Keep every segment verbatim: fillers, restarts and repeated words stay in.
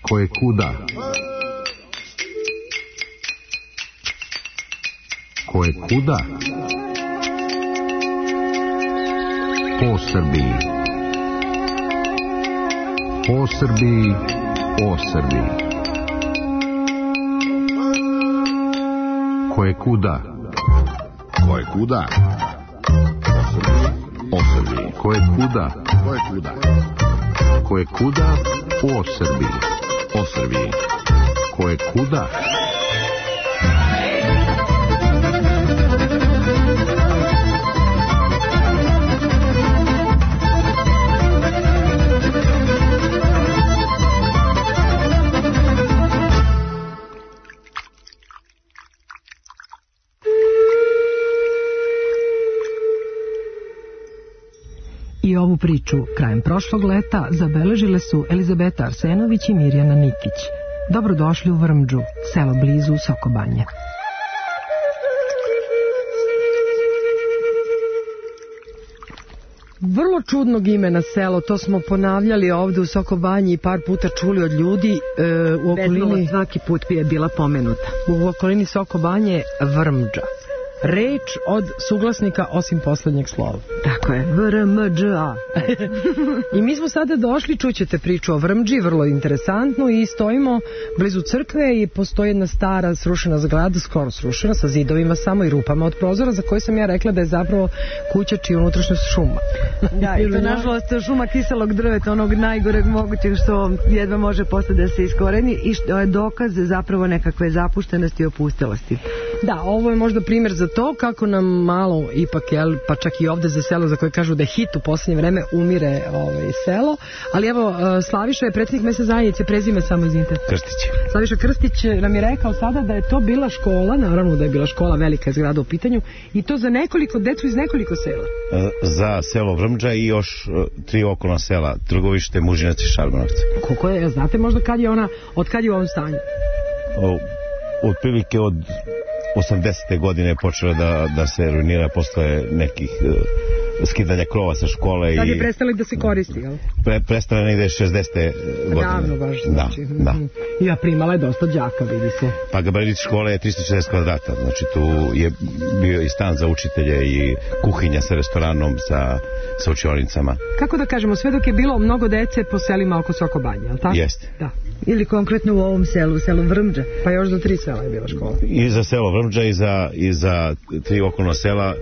Koje kuda? Koje kuda? Po Srbiji. Po Srbiji, o Srbiji. Koje kuda? Koje kuda? O Srbiji. Koje kuda? Koje kuda? Koje kuda? O Srbiji. O Srbiji. Koje kuda? I ovu priču krajem prošlog leta zabeležile su Elizabeta Arsenović i Mirjana Nikić. Dobrodošli u Vrmđu, selo blizu Sokobanje. Vrlo čudnog imena selo, to smo ponavljali ovde u Sokobanji i par puta čuli od ljudi. E, u okolini, svaki put bi je bila pomenuta. U okolini Sokobanje Vrmđa. Reč od suglasnika osim poslednjeg slova. Tako je, V R M Đ A. I mi smo sada došli, čućete priču o Vrmđi, vrlo interesantnu, i stojimo blizu crkve i postoji jedna stara srušena zgrada, skoro srušena, sa zidovima samo i rupama od prozora, za koju sam ja rekla da je zapravo kuća čija unutrašnjost šuma. Da, i to nažalost šuma kiselog drveta, onog najgoreg mogućeg što jedva može posle da se iskoreni i što je dokaz zapravo nekakve zapuštenosti i opustelosti. Da, ovo je možda primjer za to kako nam malo ipak, jel, pa čak i ovde za selo za koje kažu da je hit u poslednje vreme, umire ovaj, selo. Ali evo, Slaviša je predsjednik mesne zajednice, prezime samo izvinite. Krstić. Slaviša Krstić nam je rekao sada da je to bila škola, naravno da je bila škola, velika zgrada u pitanju, i to za nekoliko decu iz nekoliko sela. Za selo Vrmđa i još tri okolna sela, Trgovište, Mužinac i Šarmanovci. Koliko je, znate možda kad je ona, od kad je u ovom stanju? O, otprilike od osamdesete godine počela da, da se ruinira posle nekih uh, skidanja krova sa škole. Tad je i prestali da se koristi, jel? Pre, prestala negde šezdesete godine. Davno baš, znači. Da, da. I ja primala je dosta đaka, vidi se. Pa gabarit škole je tristo šezdeset kvadrata, znači tu je bio i stan za učitelje i kuhinja sa restoranom, sa, sa učionicama. Kako da kažemo, sve dok je bilo mnogo dece po selima oko Sokobanje, jel tako? Jeste. Da. Ili konkretno u ovom selu, selu Vrmđa. Pa još do tri sela je bila škola. I za selo Vrmđa i za, i za tri okolna sela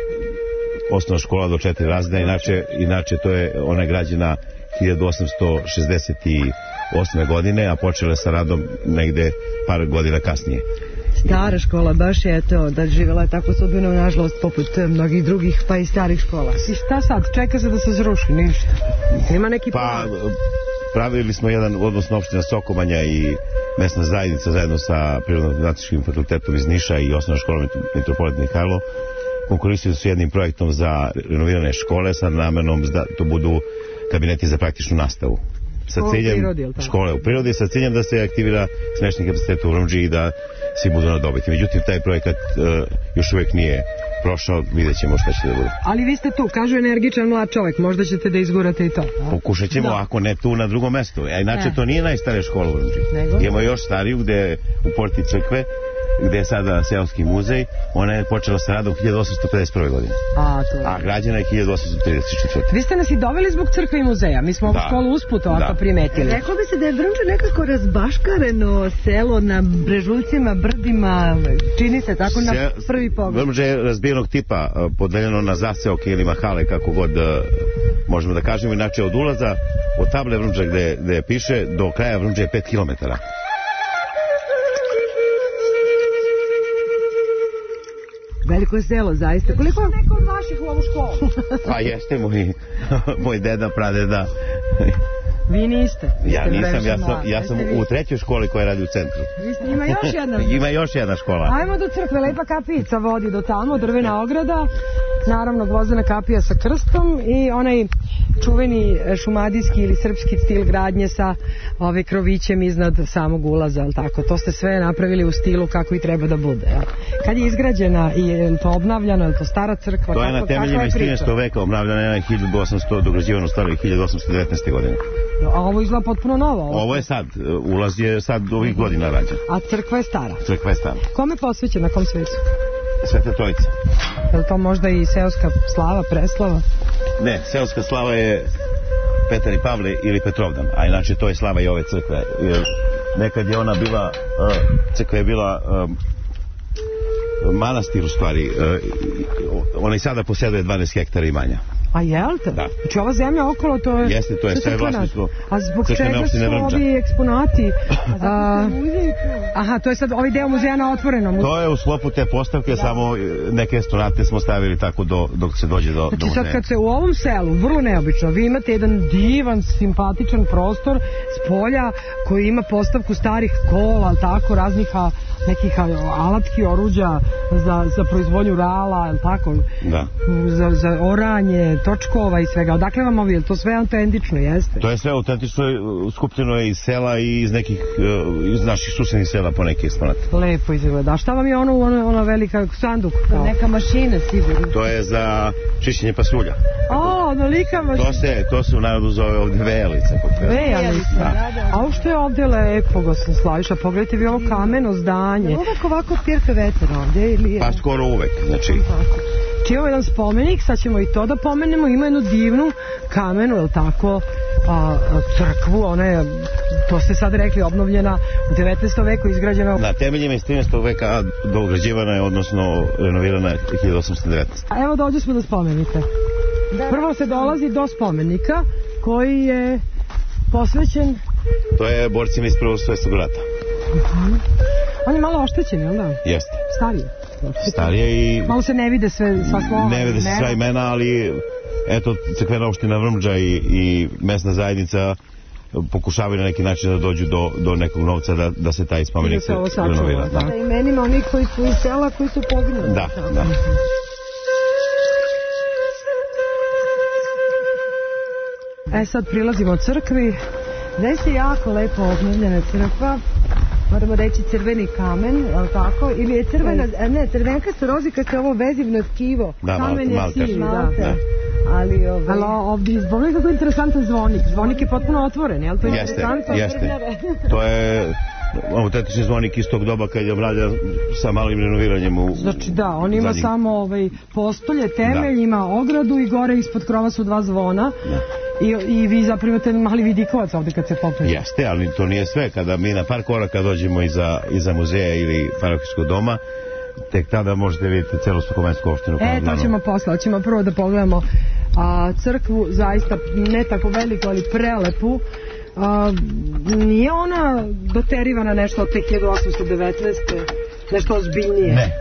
osnovna škola do četiri razreda, inače, inače to je ona je građena hiljadu osamsto šezdeset osme godine, a počela sa radom negde par godina kasnije. Stara škola, baš je to, da živjela je tako sudbino, nažalost, poput mnogih drugih, pa i starih škola. I šta sad? Čeka se da se zruši, ništa. Ima neki pa, pravili smo jedan, odnosno opština Sokobanja i mesna zajednica zajedno sa Prirodno-matematičkim fakultetom iz Niša i osnovna škola Metropolit Mihajlo konkurisili su jednim projektom za renovirane škole sa namenom da to budu kabineti za praktičnu nastavu. Sa ciljem, prirodi, škole u prirodi, sa ciljem da se aktivira smešni kapacitet u Vrmđi i da svi budu na dobiti. Međutim, taj projekat uh, još uvijek nije prošao, vidjet ćemo šta će da bude. Ali vi ste tu, kažu energičan mlad čovjek, možda ćete da izgurate i to. A? Pokušat ćemo, da. Ako ne tu, na drugom mestu. A inače, e. to nije najstarija škola u Vrmđi. Imamo još stariju, gde u porti crkve, gde je sada seoski muzej, ona je počela sa radom hiljadu osamsto pedeset prve godine. A, to je. A građana je hiljadu osamsto trideset četvrte. Vi ste nas i doveli zbog crkve i muzeja. Mi smo ovu da. školu usput ovako da. primetili. Reklo bi se da je Vrmđa nekako razbaškareno selo na brežuljcima, brdima, čini se tako na Se, prvi pogled. Vrmđa je razbijenog tipa, podeljeno na zaseoke ili mahale, kako god možemo da kažemo. Inače, od ulaza, od table Vrmđa gde, gde piše, do kraja Vrmđa je pet kilometara. Veliko selo, zaista. Koliko je neko od vaših u ovu školu? Pa jeste moj, moj deda, pradeda. Vi niste? Vi ja nisam, ja sam, ja sam u trećoj školi koja radi u centru. Vi ste, ima još jedna. Ima još jedna škola. Ajmo do crkve, lepa kapijica vodi do tamo, drvena ograda, naravno gvozdena kapija sa krstom i onaj čuveni šumadijski ili srpski stil gradnje sa ove krovićem iznad samog ulaza, ali tako. To ste sve napravili u stilu kako i treba da bude. Ja. Kad je izgrađena i je to obnavljano, je to stara crkva? To je na temeljima iz trinaestog veka, obnavljana je hiljadu osamsto, dograđivano staro hiljadu osamsto devetnaeste godine. A ovo izgleda potpuno novo. Ovo, ovo je sad, ulaz je sad ovih godina rađen. A crkva je stara? Crkva je stara. Kome posvećena, na kom svecu? Svete Trojice. Je li to možda i seoska slava, preslava? Ne, seoska slava je Petar i Pavle ili Petrovdan, a inače to je slava i ove crkve. Jer nekad je ona bila, uh, crkva je bila um, manastir u stvari, uh, ona i sada posjeduje dvanaest hektara imanja. A jel te? Da. Znači ova zemlja okolo to je... Jeste, to je sve vlasništvo. A zbog čega su ovi eksponati? A, aha, to je sad ovaj deo muzeja na otvorenom. To je u sklopu te postavke, da. Samo neke eksponate smo stavili tako do, dok se dođe do, znači, do muzeja. Sad kad se u ovom selu, vrlo neobično, vi imate jedan divan, simpatičan prostor s polja koji ima postavku starih kola, tako, raznih nekih alatki, oruđa za, za proizvodnju rala, je tako? Da. Za, za oranje, točkova i svega. Odakle vam ovi? To sve autentično, jeste? To je sve autentično, skupljeno je iz sela i iz nekih, iz naših susednih sela po neki eksponat. Lepo izgleda. A šta vam je ono, ono, ona velika sanduk? Kao? Neka mašina, sigurno. To je za čišćenje pasulja. O, onolika mašina. To se, to se u narodu zove ovdje vejalica. Vejalica, da. A ovo što je ovdje lepo, gospodin Slaviša, pogledajte vi ovo kameno zdanje. Uvek ovako pirka veter ovdje ili... Pa skoro uvek, znači... Či ovo je jedan spomenik, sad ćemo i to da pomenemo, ima jednu divnu kamenu, je li tako, a, crkvu, ona je, to ste sad rekli, obnovljena u devetnaestom veku, izgrađena... Na temeljima iz trinaestog veka dograđivana je, odnosno renovirana hiljadu osamsto devetnaeste. A evo dođe smo do spomenika. Prvo se dolazi do spomenika koji je posvećen... To je borcima iz Prvog svjetskog rata. Uh-huh. On je malo oštećen, jel da? Jeste. Starije. Starije i... Malo se ne vide sve, sva slova. Ne vide se sva imena, ali eto, crkvena opština Vrmđa i, i mesna zajednica pokušavaju na neki način da dođu do, do nekog novca da, da se taj spomenik renovira. Da. Da, imenima onih koji su iz sela koji su poginuli. Da, da. E sad prilazimo crkvi. Zaista je jako lepo obnovljena crkva. Moramo reći crveni kamen, je li tako? Ili je crvena, ne, crvenkasto rozikasto ovo vezivno tkivo. Da, kamen malte, je sivi, da. da. Ali, ovaj... Ali ovdje, zbog kako je interesantan zvonik. Zvonik je potpuno otvoren, je li to jeste, interesantno? Jeste, to je autentični zvonik iz tog doba kad je mlađa sa malim renoviranjem u... Znači da, on ima samo ovaj, postolje, temelj, da. Ima ogradu i gore ispod krova su dva zvona. Da. I, I vi zapravo imate mali vidikovac ovdje kad se popne. Jeste, ali to nije sve. Kada mi na par koraka dođemo iza, iza muzeja ili parohijskog doma, tek tada možete vidjeti celu Sokomensku opštinu. E, to ćemo posle. Hoćemo prvo da pogledamo a, crkvu, zaista ne tako veliku, ali prelepu. A, nije ona doterivana nešto od te hiljadu osamsto devetnaeste. Nešto ozbiljnije? Ne.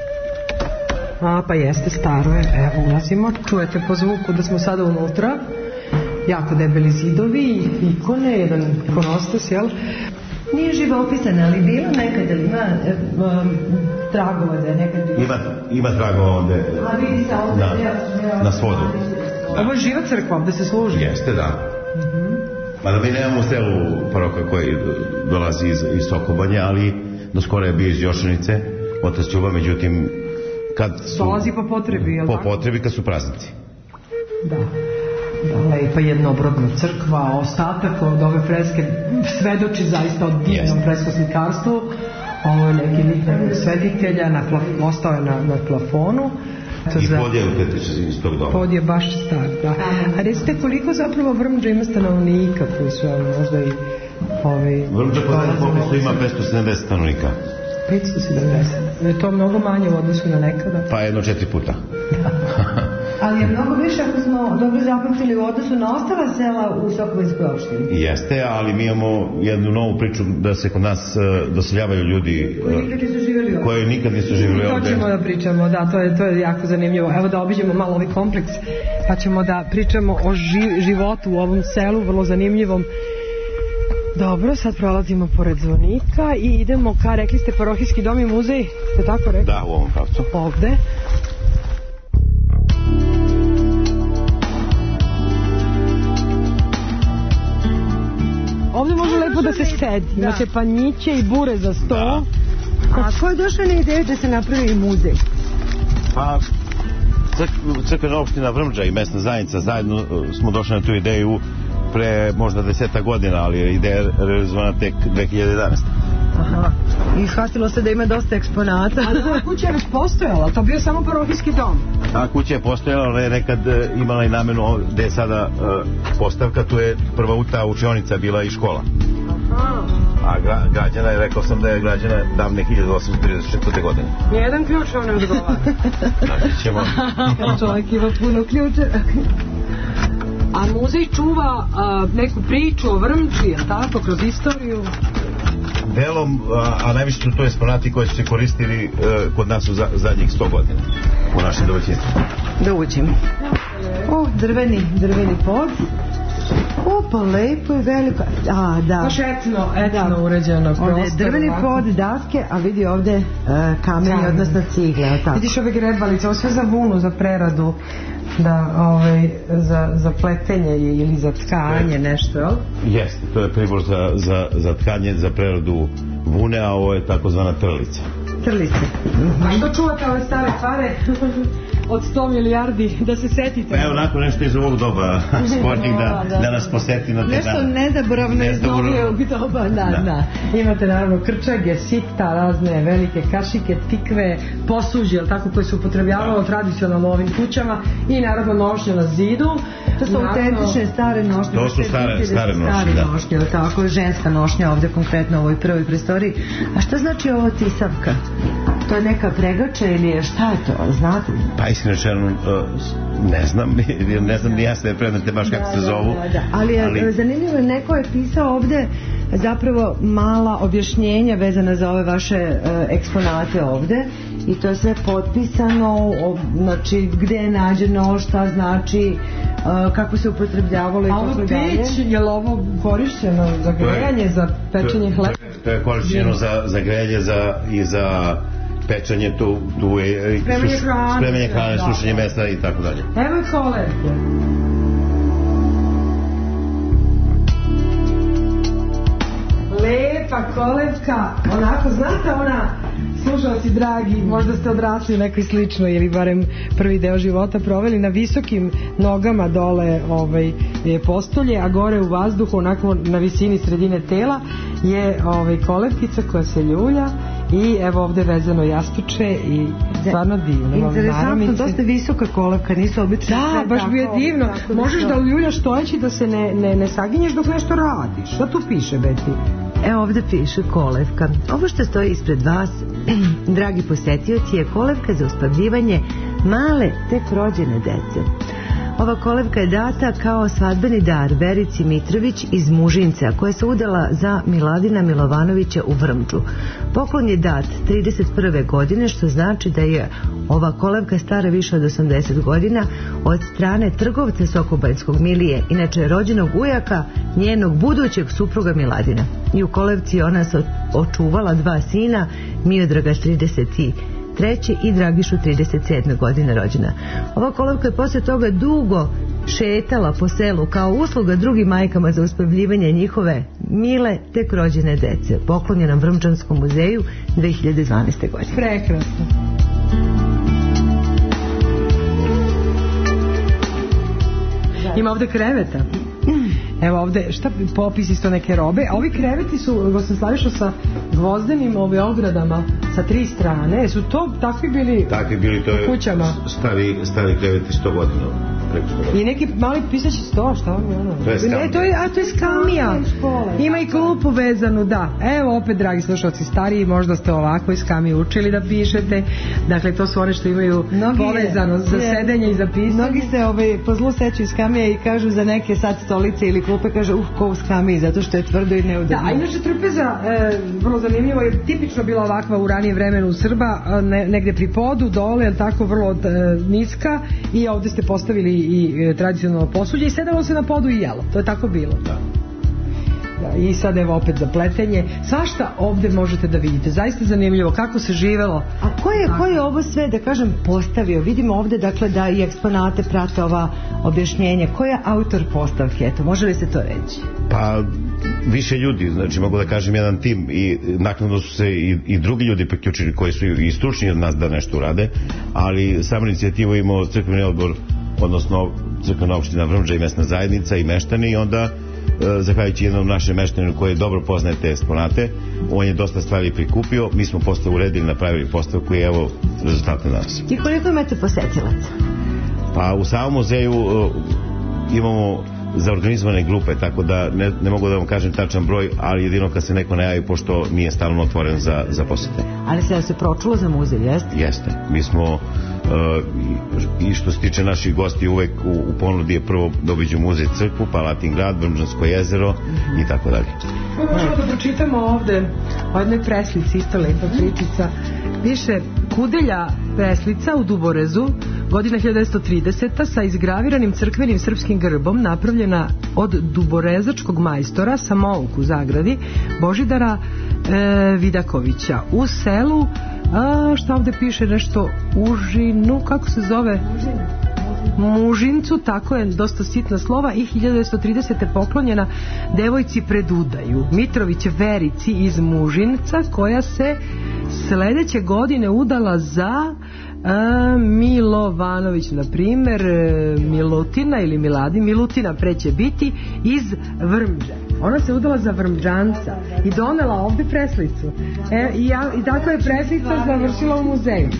A, pa jeste, staro je. Evo, ulazimo. Čujete po zvuku da smo sada unutra. Jako debeli zidovi, ikone, jedan ikonostas, jel? Nije živopisana, ali bilo nekada, ima um, tragova da je nekada... Ima, ima tragova ovdje. A vidi se ovdje, na, ja, na svodu. Da. Ovo je živa crkva, ovdje se služi. Jeste, da. Uh-huh. Mada mi nemamo u selu paroka koji dolazi iz, iz Sokobanje, ali do skoro je bio iz Jošanice, otac Ćuba, međutim, kad su... Dolazi po potrebi, jel? Po potrebi kad su praznici. Da. Da, lepa jednoobrodna crkva, ostatak od ove freske svedoči zaista od divnom yes. freskoslikarstvu. Ovo je neki lik sveditelja, na plaf, ostao je na, na plafonu. To I za... pod je autentičan iz tog doma. Pod je baš star, da. A recite koliko zapravo Vrmđa ima stanovnika koji su možda i... Ovaj, Vrmđa po zadnjem popisu ima petsto sedamdeset stanovnika. petsto sedamdeset. Je to mnogo manje u odnosu na nekada? Pa jedno četiri puta. Ali je mnogo više ako smo dobro zapamtili u odnosu na ostala sela u Sokobanjskoj opštini. Jeste, ali mi imamo jednu novu priču da se kod nas uh, doseljavaju ljudi koji nikad nisu živjeli ovdje. Koji nikad nisu živjeli ovdje. To ćemo da pričamo, da, to je, to je jako zanimljivo. Evo da obiđemo malo ovaj kompleks, pa ćemo da pričamo o ži, životu u ovom selu, vrlo zanimljivom. Dobro, sad prolazimo pored zvonika i idemo ka, rekli ste, parohijski dom i muzej, ste tako rekli? Da, u ovom pravcu. Ovde. Ovdje može lepo da se sedi, imate panjiće i bure za sto. Da. A ko je došao na ideju da se napravi muzej? Pa, crkvena opština Vrmđa i mesna zajednica zajedno smo došli na tu ideju pre možda deseta godina, ali ideja je realizovana tek dve hiljade jedanaeste. Aha. I shvatilo se da ima dosta eksponata. A ta kuća je već postojala, to bio samo parohijski dom. Ta kuća je postojala, ali je nekad imala i namenu gde je sada uh, postavka, tu je prva ta učionica bila i škola. Aha. A gra, građana je, rekao sam da je građana davne hiljadu osamsto trideset četvrte godine. Nijedan ključ vam ne odgovara. Znači ćemo... Čovjek ima puno ključa. A muzej čuva a, neku priču o Vrmči, je tako, kroz istoriju? Delom, a, a najviše su to eksponati koji su se koristili e, kod nas u za, zadnjih sto godina u našem domaćinstvu. Da uđem. O, drveni, drveni pod. O, pa lepo i veliko. A, da. Baš etno, etno da. Uređeno prostor. Ovdje je drveni pod, daske, a vidi ovdje uh, kameni, Kamen. Odnosno cigle. Tako. Vidiš ove grebalice, ovo sve za vunu, za preradu, da, ovaj, za, za pletenje ili za tkanje, nešto, jel? Jeste, to je pribor za, za, za tkanje, za preradu vune, a ovo je takozvana trlica. Trlice. A što čuvate ove stare pare od sto milijardi, da se setite? Pa evo, onako nešto iz ovog doba sportnih da, da, da nas poseti na te nešto dan. Nezaboravno iz novijeg doba, da, da. da. Imate naravno krčage, sikta, razne velike kašike, tikve, posuđe, jel tako, koje se upotrebljavalo tradicionalno u ovim kućama i naravno nošnje na zidu. To su autentične stare nošnje. To su stare, stare nošnje, stare da. nošnje, jel tako, ženska nošnja ovdje konkretno u ovoj prvoj prostoriji. A šta znači ovo tisavka? To je neka pregača ili je, šta je to, znate? Pa iskreno rečeno, ne znam, ne znam ni ja sve predmete baš kako se zovu. Da, da. Ali je ali... zanimljivo, neko je pisao ovdje zapravo mala objašnjenja vezana za ove vaše uh, eksponate ovdje i to je sve potpisano, o, znači gdje je nađeno, šta znači, uh, kako se upotrebljavalo i tako dalje. A ovo peć, je li ovo korišćeno za grejanje, za pečenje hleba? To je korišćeno za, za grejanje za, i za pečanje, tu, tu je spremanje hrane, spremanje hrane, sušenje mesa i tako dalje. Evo je kolevke. Lepa kolevka, onako, znate ona, slušalci dragi, možda ste odrasli u nekoj sličnoj ili barem prvi deo života proveli na visokim nogama dole ovaj, je postolje, a gore u vazduhu, onako na visini sredine tela je ovaj, kolevkica koja se ljulja i evo ovdje vezano jastuče i stvarno divno. Interesantno, dosta visoka kolevka, nisu obično. Da, baš bi je divno. Možeš da ljuljaš stojeći da se ne, ne, ne saginješ dok nešto radiš. Šta tu piše, Beti? Evo ovdje piše kolevka. Ovo što stoji ispred vas, dragi posetioci, je kolevka za uspavljivanje male tek rođene dece. Ova kolevka je data kao svadbeni dar Verici Mitrović iz Mužinca, koja se udala za Miladina Milovanovića u Vrmču. Poklon je dat trideset prve godine, što znači da je ova kolevka stara više od osamdeset godina, od strane trgovca Sokobanjskog Milije, inače rođenog ujaka njenog budućeg supruga Miladina. I u kolevci ona se očuvala dva sina, Miodraga trideset treće i Dragišu trideset sedme godine rođena. Ova kolevka je poslije toga dugo šetala po selu kao usluga drugim majkama za uspavljivanje njihove mile tek rođene dece. Poklon je na Vrmčanskom muzeju dve hiljade dvanaeste. godine. Prekrasno. Ima ovdje kreveta. Evo ovdje, šta popis isto neke robe, a ovi kreveti su, go sam slavišao sa gvozdenim ove ogradama sa tri strane, su to takvi bili, takvi bili to je kućama? Stari, stari kreveti sto godina. I neki mali pisaći sto, šta vam je ono? To je skamija. E, to je, a to je skamija. Ima i klupu vezanu, da. Evo opet, dragi slušalci, stariji, možda ste ovako iz skamije učili da pišete. Dakle, to su one što imaju mnogi povezano je, za je, sedenje i za pisanje. Mnogi se ovaj, po zlu seću iz skamije i kažu za neke sad stolice ili klupe, kaže, uh, ko u skamiji, zato što je tvrdo i neudobno. Da, a inače trpeza, e, vrlo zanimljivo, je tipično bila ovakva u ranijem vremenu u Srba, ne, negde pri podu, dole, je tako, vrlo e, niska, i ovdje ste postavili i e, tradicionalno posuđe i sedalo se na podu i jelo. To je tako bilo. Da. Da, i sad evo opet za pletenje. Svašta ovdje možete da vidite. Zaista zanimljivo kako se živelo. A ko je, ko je ovo sve, da kažem, postavio? Vidimo ovdje, dakle, da i eksponate prate ova objašnjenja. Ko je autor postavke? Eto, može li se to reći? Pa, više ljudi, znači mogu da kažem jedan tim, i naknadno su se i, i drugi ljudi priključili koji su i stručni od nas da nešto urade, ali sam inicijativu imao crkveni odbor odnosno crkvena opština Vrmđa i mesna zajednica i meštani, i onda zahvaljujući jednom našem meštaninu koji dobro poznaje te eksponate, on je dosta stvari prikupio, mi smo postavu uredili, napravili postavku i evo rezultate danas. I koliko imate posetilaca? Pa u samom muzeju uh, imamo zaorganizovane grupe, tako da ne, ne mogu da vam kažem tačan broj, ali jedino kad se neko ne javi, pošto nije stalno otvoren za, za posete. Ali se se pročulo za muzej, jeste? Jeste. Mi smo uh, i što se tiče naših gosti uvek u, u ponudi je prvo da obiđu muzej, crkvu, pa Latin grad, Vrmđansko jezero i tako dalje. Možemo da pročitamo ovde o jednoj preslici, isto lepa pričica. Piše Kudelja preslica u Duborezu, godina hiljadu devetsto trideseta, sa izgraviranim crkvenim srpskim grbom, napravljena od duborezačkog majstora Samouk u Zagradi, Božidara e, Vidakovića u selu, a, šta ovde piše, nešto Užinu, kako se zove? Mužincu, tako je, dosta sitna slova, i hiljadu devetsto tridesete poklonjena devojci pred udaju, Mitrović Verici iz Mužinca, koja se sledeće godine udala za a, Milovanović, na primer Milutina ili Miladi, Milutina preće biti, iz Vrmđe. Ona se udala za Vrmđanca i donela ovde preslicu. E, i, ja, i tako je preslica završila u muzeju.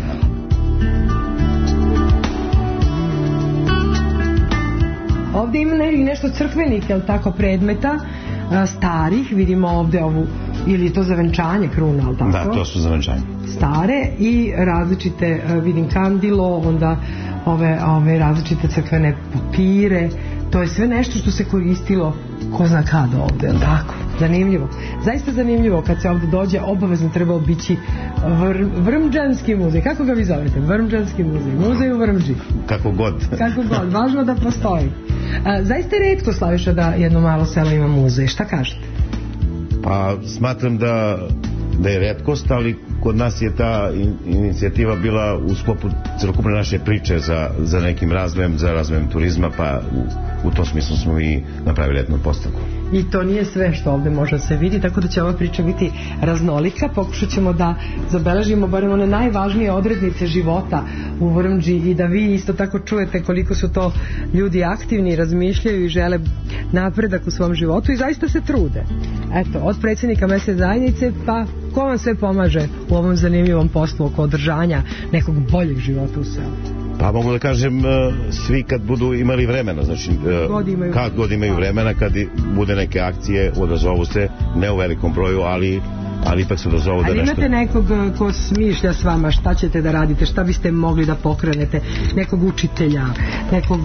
Ovde ima ne, nešto crkvenih, jel tako, predmeta, a, starih, vidimo ovde ovu, ili je to za venčanje kruna, ali tako? Da, to su za venčanje. Stare i različite, a, vidim kandilo, onda ove, ove različite crkvene papire, to je sve nešto što se koristilo ko zna kada ovde, jel tako? Zanimljivo. Zaista zanimljivo, kad se ovde dođe, obavezno treba obići vr, Vrmđanski muzej. Kako ga vi zovete? Vrmđanski muzej. Muzej u Vrmđi. Kako god. Kako god. Važno da postoji. A, zaista je retko, Slaviša, da jedno malo selo ima muzej. Šta kažete? Pa smatram da, da je retkost, ali kod nas je ta in, inicijativa bila u sklopu celokupne naše priče za, za nekim razvojem, za razvojem turizma, pa u, u tom smislu smo i napravili jednu postavku. I to nije sve što ovde može da se vidi, tako da će ova priča biti raznolika. Pokušat ćemo da zabeležimo barem one najvažnije odrednice života u Vrmđi i da vi isto tako čujete koliko su to ljudi aktivni, razmišljaju i žele napredak u svom životu i zaista se trude. Eto, od predsjednika mesne zajednice pa ko vam sve pomaže u ovom zanimljivom poslu oko održanja nekog boljeg života u selu? Pa mogu da kažem, svi kad budu imali vremena, znači god imaju. kad god imaju vremena, kad bude neke akcije, odazovu se, ne u velikom broju, ali, ali ipak se odazovu da ali nešto... Ali imate nekog ko smišlja s vama šta ćete da radite, šta biste mogli da pokrenete, nekog učitelja, nekog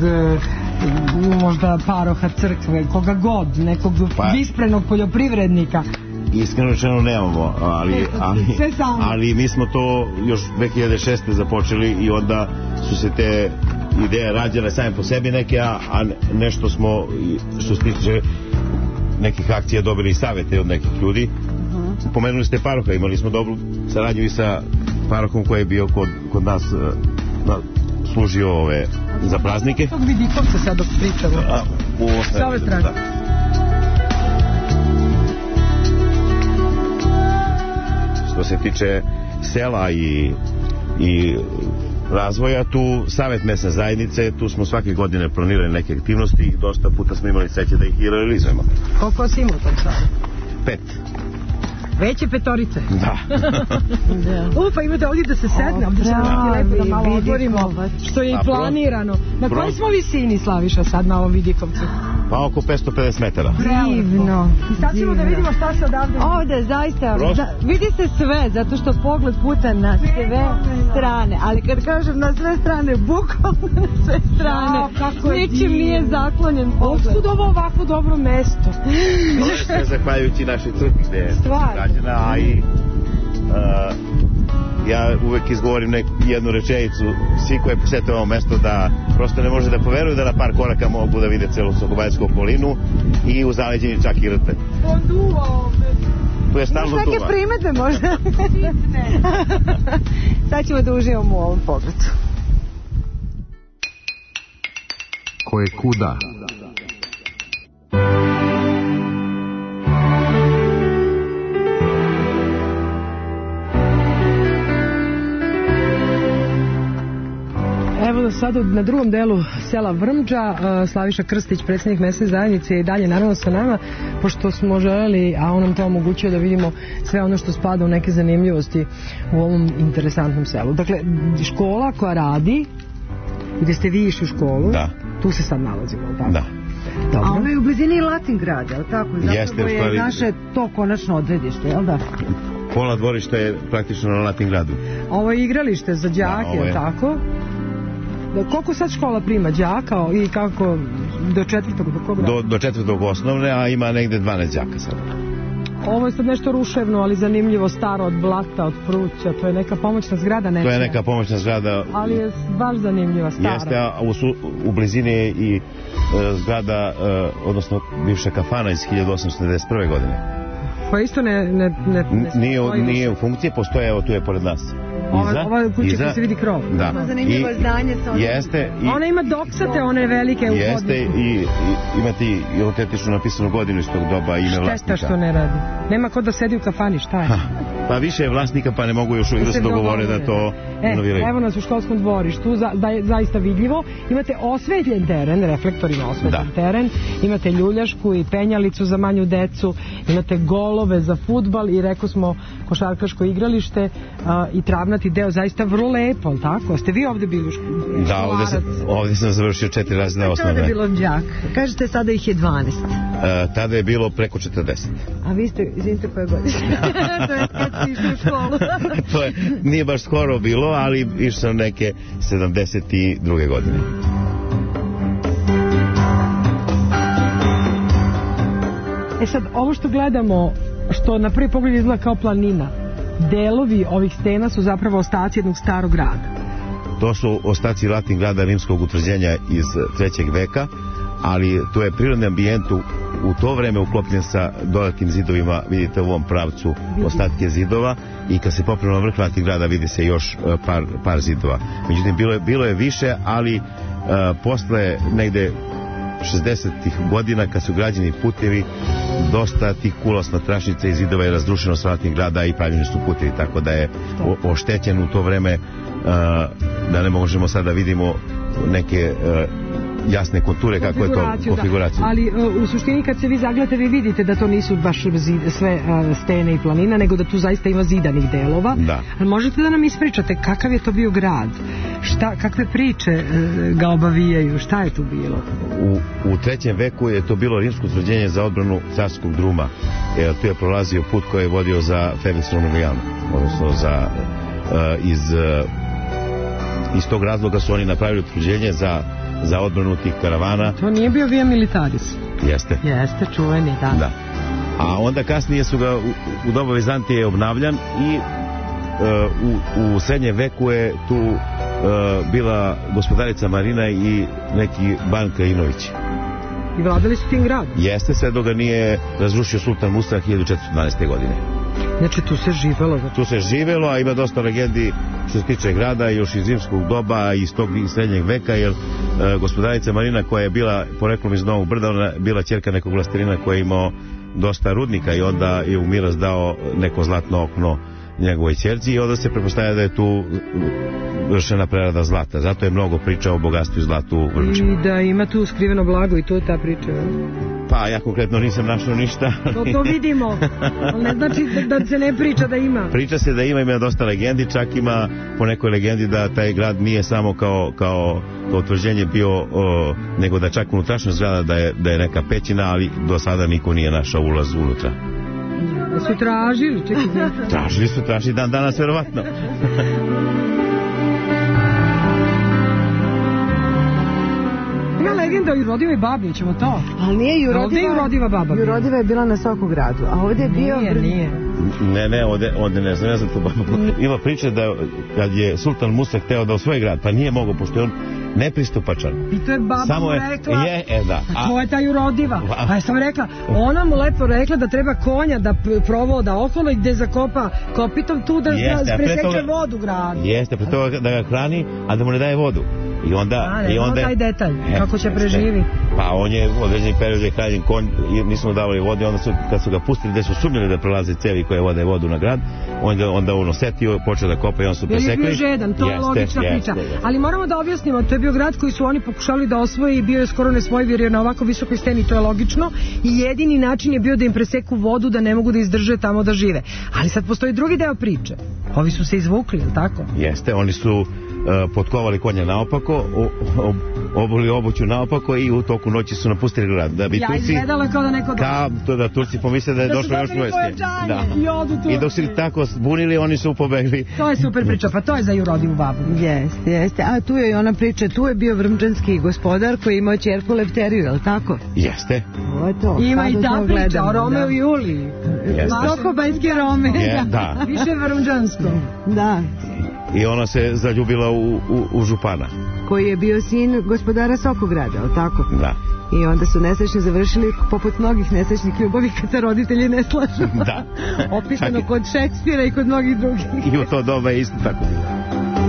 možda paroha crkve, koga god, nekog pa... visprenog poljoprivrednika? Iskreno rečeno nemamo, ali, ali, ali mi smo to još dve hiljade šeste započeli i onda su se te ideje rađale same po sebi neke, a, a nešto smo, što se tiče nekih akcija, dobili i savete od nekih ljudi. Uh-huh. Pomenuli ste paroha, imali smo dobru saradnju i sa parohom koji je bio kod, kod nas na, služio ove, za praznike. Tog vidikovca sad dok pričamo. A, u sa ove strane. Da. Što se tiče sela i, i razvoja, tu Savet mesne zajednice, tu smo svake godine planirali neke aktivnosti i dosta puta smo imali sreće da ih i realizujemo. Koliko si ima u tom savetu? Pet. Veće petorice? Da. U, pa imate ovdje da se sedne, ovdje se lepo da malo odvorimo, što je i planirano. Na kojoj smo visini, Slaviša, sad na ovom Vidikovcu? Pa oko petsto pedeset metara. Divno. I sad ćemo da vidimo šta se odavde... Ovde, zaista, da, vidi se sve, zato što pogled puta na sve strane, ali kad kažem na sve strane, bukvalno na sve strane, ja, ničim nije zaklonjen pogled. Otkud ovo ovako dobro mesto? To je sve zahvaljujući našoj crkvi gde je građana, a i uh, ja uvek izgovorim nek, jednu rečenicu, svi koji posete ovo mesto, da prosto ne može da poveruju da na par koraka mogu da vide celu Sokobaljsku okolinu i u zaleđini čak i rte. On duva ovde. Tu je stalno duva. Neke primete možda. Sad ćemo da uživamo u ovom pogledu. Ko je kuda? sad na drugom delu sela Vrmđa. Slaviša Krstić, predsjednik mesne zajednice, je i dalje naravno sa nama, pošto smo želeli, a on nam to omogućuje, da vidimo sve ono što spada u neke zanimljivosti u ovom interesantnom selu. Dakle, škola koja radi, gde ste vi išli u školu, da. Tu se sad nalazimo, tako? Da. Dobro. A ono je u blizini Latingrad, je li tako? Zapravo Jeste, je stvari... naše to konačno odredište, je li da? Pola dvorišta je praktično na Latingradu. Ovo je igralište za đake, da, je tako? Da, koliko sad škola prima đaka i kako do četvrtog? Do, kog do, do četvrtog osnovne, a ima negde dvanaest đaka sad. Ovo je sad nešto ruševno, ali zanimljivo, staro od blata, od pruća, to je neka pomoćna zgrada. Nečija. To je neka pomoćna zgrada. Ali je baš zanimljiva, stara. Jeste, a u, u blizini je i e, zgrada, e, odnosno bivša kafana iz hiljadu osamsto devedeset prve godine. Pa isto ne... ne, ne, ne nije, nije u funkciji, postoje, evo tu je pored nas. Iza, ova kuća koja se vidi krov. Da. Zanimljivo je zdanje sa onim. Jeste. I, ona ima doksate, one velike u jeste hodniku. i, i imate i autentično napisanu godinu iz tog doba, ime vlasnika. Šteta što ne radi. Nema ko da sedi u kafani, šta je? Ha, pa više je vlasnika, pa ne mogu još uvijek da se dogovore da to inoviraju. E, evo nas u školskom dvorištu, za, da je zaista vidljivo. Imate osvetljen teren, reflektorima osvetljen da. teren. Imate ljuljašku i penjalicu za manju decu. Imate golove za fudbal i rekao smo košarkaško igralište a, i travnati deo, zaista vrlo lepo, ali tako? Ste vi ovde bili u školu? Da, ovde sam, ovde sam završio četiri razreda osnovne. Tada je bilo đak. Kažete sada ih je dvanaest. E, tada je bilo preko četrdeset. A vi ste, izvinite, koje godine? To je kad ste išli u školu. To je, nije baš skoro bilo, ali išao sam neke sedamdeset druge godine. E sad, ovo što gledamo, što na prvi pogled izgleda kao planina, delovi ovih stena su zapravo ostaci jednog starog grada. To su ostaci Latingrada, rimskog utvrđenja iz trećeg veka, ali to je prirodni ambijent u, u to vreme uklopljen sa dodatnim zidovima, vidite u ovom pravcu ostatke zidova, i kad se popne na vrh Latingrada vidi se još par, par zidova. Međutim, bilo je, bilo je više, ali uh, posle negde šezdesetih godina, kad su građeni putevi, dosta tih kulosna tračnica i zidova je razrušeno s Latingrada i pravljeni su putevi, tako da je o, oštećen u to vreme, uh, da ne možemo sada vidimo neke uh, jasne konture kako je to konfiguraciju. Da. Ali uh, u suštini kad se vi zagledate, vi vidite da to nisu baš zid, sve uh, stene i planina, nego da tu zaista ima zidanih delova. Da. Ali možete da nam ispričate kakav je to bio grad? Šta, kakve priče uh, ga obavijaju? Šta je tu bilo? U, u trećem veku je to bilo rimsko utvrđenje za odbranu carskog druma. E, tu je prolazio put koji je vodio za Felix Romiliano, odnosno za uh, iz uh, iz tog razloga su oni napravili utvrđenje za, za odbranu tih karavana. To nije bio Via Militaris? Jeste. Jeste, čuveni, da. Da. A onda kasnije su ga u, u doba Vizantije obnavljan i uh, u, u srednjem veku je tu uh, bila gospodarica Marina i neki Ban Krajinović. I vladali su tim gradom? Jeste, sve dok ga nije razrušio sultan Musa hiljadu četiristo dvanaeste. godine. Znači tu se živelo? Znači. Tu se živelo, a ima dosta legendi što se tiče grada, još iz rimskog doba i iz tog srednjeg veka, jer e, gospodarica Marina, koja je bila poreklom iz Novog Brda, ona bila ćerka nekog vlastelina koji je imao dosta rudnika i onda je u miraz dao neko zlatno okno njegovoj ćerci i onda se pretpostavlja da je tu vršena prerada zlata. Zato je mnogo priča o bogatstvu i zlatu u Vrmči. I da ima tu skriveno blago i to je ta priča. Pa ja konkretno nisam našao ništa. To, to vidimo, ali ne znači da, da se ne priča da ima. Priča se da ima, ima dosta legendi, čak ima po nekoj legendi da taj grad nije samo kao, kao, kao utvrđenje bio, o, nego da čak unutrašnjost grada da je, da je neka pećina, ali do sada niko nije našao ulaz unutra. Da su tražili, čekaj. Tražili su, tražili dan danas verovatno. Ima legenda o Jurodivoj babi, ćemo to. Ali nije Jurodiva. Ovdje je Jurodiva baba. Jurodiva je bila na Sokogradu, a ovdje je bio... Nije, nije. Ne, ne, ovdje, ovdje ne znam, ne znam tu babu. Ima priča da kad je sultan Musa hteo da osvoji grad, pa nije mogao, pošto je on nepristupačan. I to je baba Samo mu je, rekla. Je, e, da. A to je ta Jurodiva. Pa je sam rekla, ona mu lepo rekla da treba konja da provoda okolo i gde zakopa kopitom tu da, jeste, da preseče toga, vodu gradu. Jeste, pre toga da ga hrani, a da mu ne daje vodu. I onda, A, ne, i onda taj detalj, e, kako će preživi. Pa on je u određeni period je hranjen konj i nismo davali vode, onda su, kad su ga pustili gde su sumnjali da prelaze cevi koje vode vodu na grad, onda, onda on osetio, počeo da kopa i on su presekli. Je bio žedan, to je logična priča. Ali moramo da objasnimo, to je bio grad koji su oni pokušali da osvoje i bio je skoro nesvojiv jer je na ovako visokoj steni, to je logično, i jedini način je bio da im preseku vodu, da ne mogu da izdrže tamo da žive. Ali sad postoji drugi deo priče. Ovi su se izvukli, je li tako? Jeste, oni su uh, potkovali konja naopako, ob, obuli obuću naopako i u toku noći su napustili grad. Da bi ja, Turci, izgledalo kao da neko kao to da Turci pomisle da je da došlo još vojske. Da. I, odu I dok su tako zbunili, oni su pobegli. To je super priča, pa to je za Jurodivu babu. Jeste, jeste. A tu je i ona priča, tu je bio vrmđanski gospodar koji imao ćerku Lefteriju, je li tako? Jeste. Ovo je to. Ima i ta priča o Romeo i Juliji. Sokobajski Rome. Je, da. Više vrmđansko. Da. I ona se zaljubila u, u, u župana. Koji je bio sin gospodara Sokograda, je li tako? Da. I onda su nesrećno završili poput mnogih nesrećnih ljubavi kad se roditelji ne slažu. Da. Opisano kod Šekspira i kod mnogih drugih. I u to doba je isto tako bilo.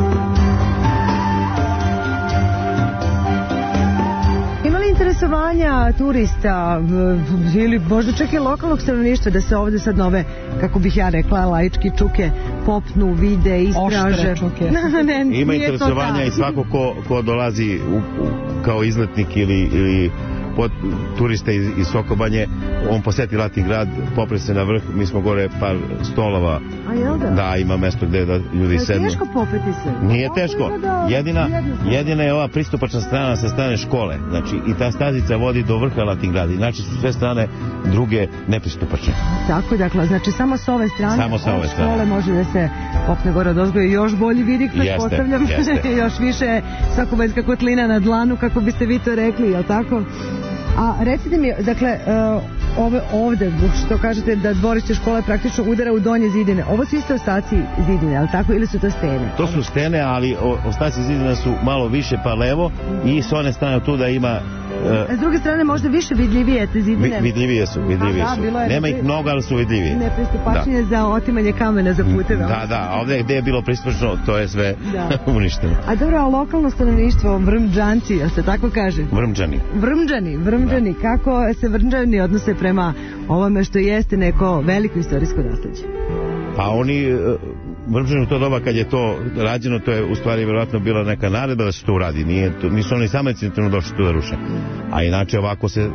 Interesovanja turista ili možda čak i lokalnog stanovništva da se ovde sad nove, kako bih ja rekla, laički čuke popnu, vide, istraže. Oštre čuke. ne, ima interesovanja i svako ko, ko dolazi u, u, kao izletnik ili, ili pod, turista iz, iz Sokobanje, on poseti Latin grad, popre se na vrh, mi smo gore par stolova. A jel da? Da, ima mesto gde da ljudi sednu. Je teško popeti se? Nije teško. Jedina, jedina je ova pristupačna strana sa strane škole. Znači, i ta stazica vodi do vrha Latin grada. Znači su sve strane druge nepristupačne. Tako, dakle, znači samo s ove strane, samo sa ove strane. Škole može da se popne gore od ozgo i još bolji vidik, pretpostavljam. Još više Sokobajska kotlina na dlanu, kako biste vi to rekli, jel tako? A recite mi, dakle, uh, ove ovde, što kažete da dvorište škole praktično udara u donje zidine, ovo su isto ostaci zidine, ali tako, ili su to stene? To su stene, ali ostaci zidine su malo više pa levo i s one strane tu da ima... Uh, s druge strane možda više vidljivije te zidine? Vi, vidljivije su, vidljivije su. Da, nema ih mnogo, ali su vidljivije. Nepristupačnije da. Za otimanje kamena za puteve. Da, da, a ovde gde je bilo pristupačno, to je sve da. uništeno. A dobro, a lokalno stanovništvo, vrmđanci, jel se tako kaže? Vrmđani. Vrmđani, vrmđani, da. Kako se vrmđani odnose prema ovome što jeste neko veliko istorijsko nasleđe? Pa oni, vrmđani u to doba kad je to rađeno, to je u stvari vjerojatno bila neka naredba da se to uradi. Nije, to, nisu oni sami centralno došli tu da ruše. A inače ovako se uh,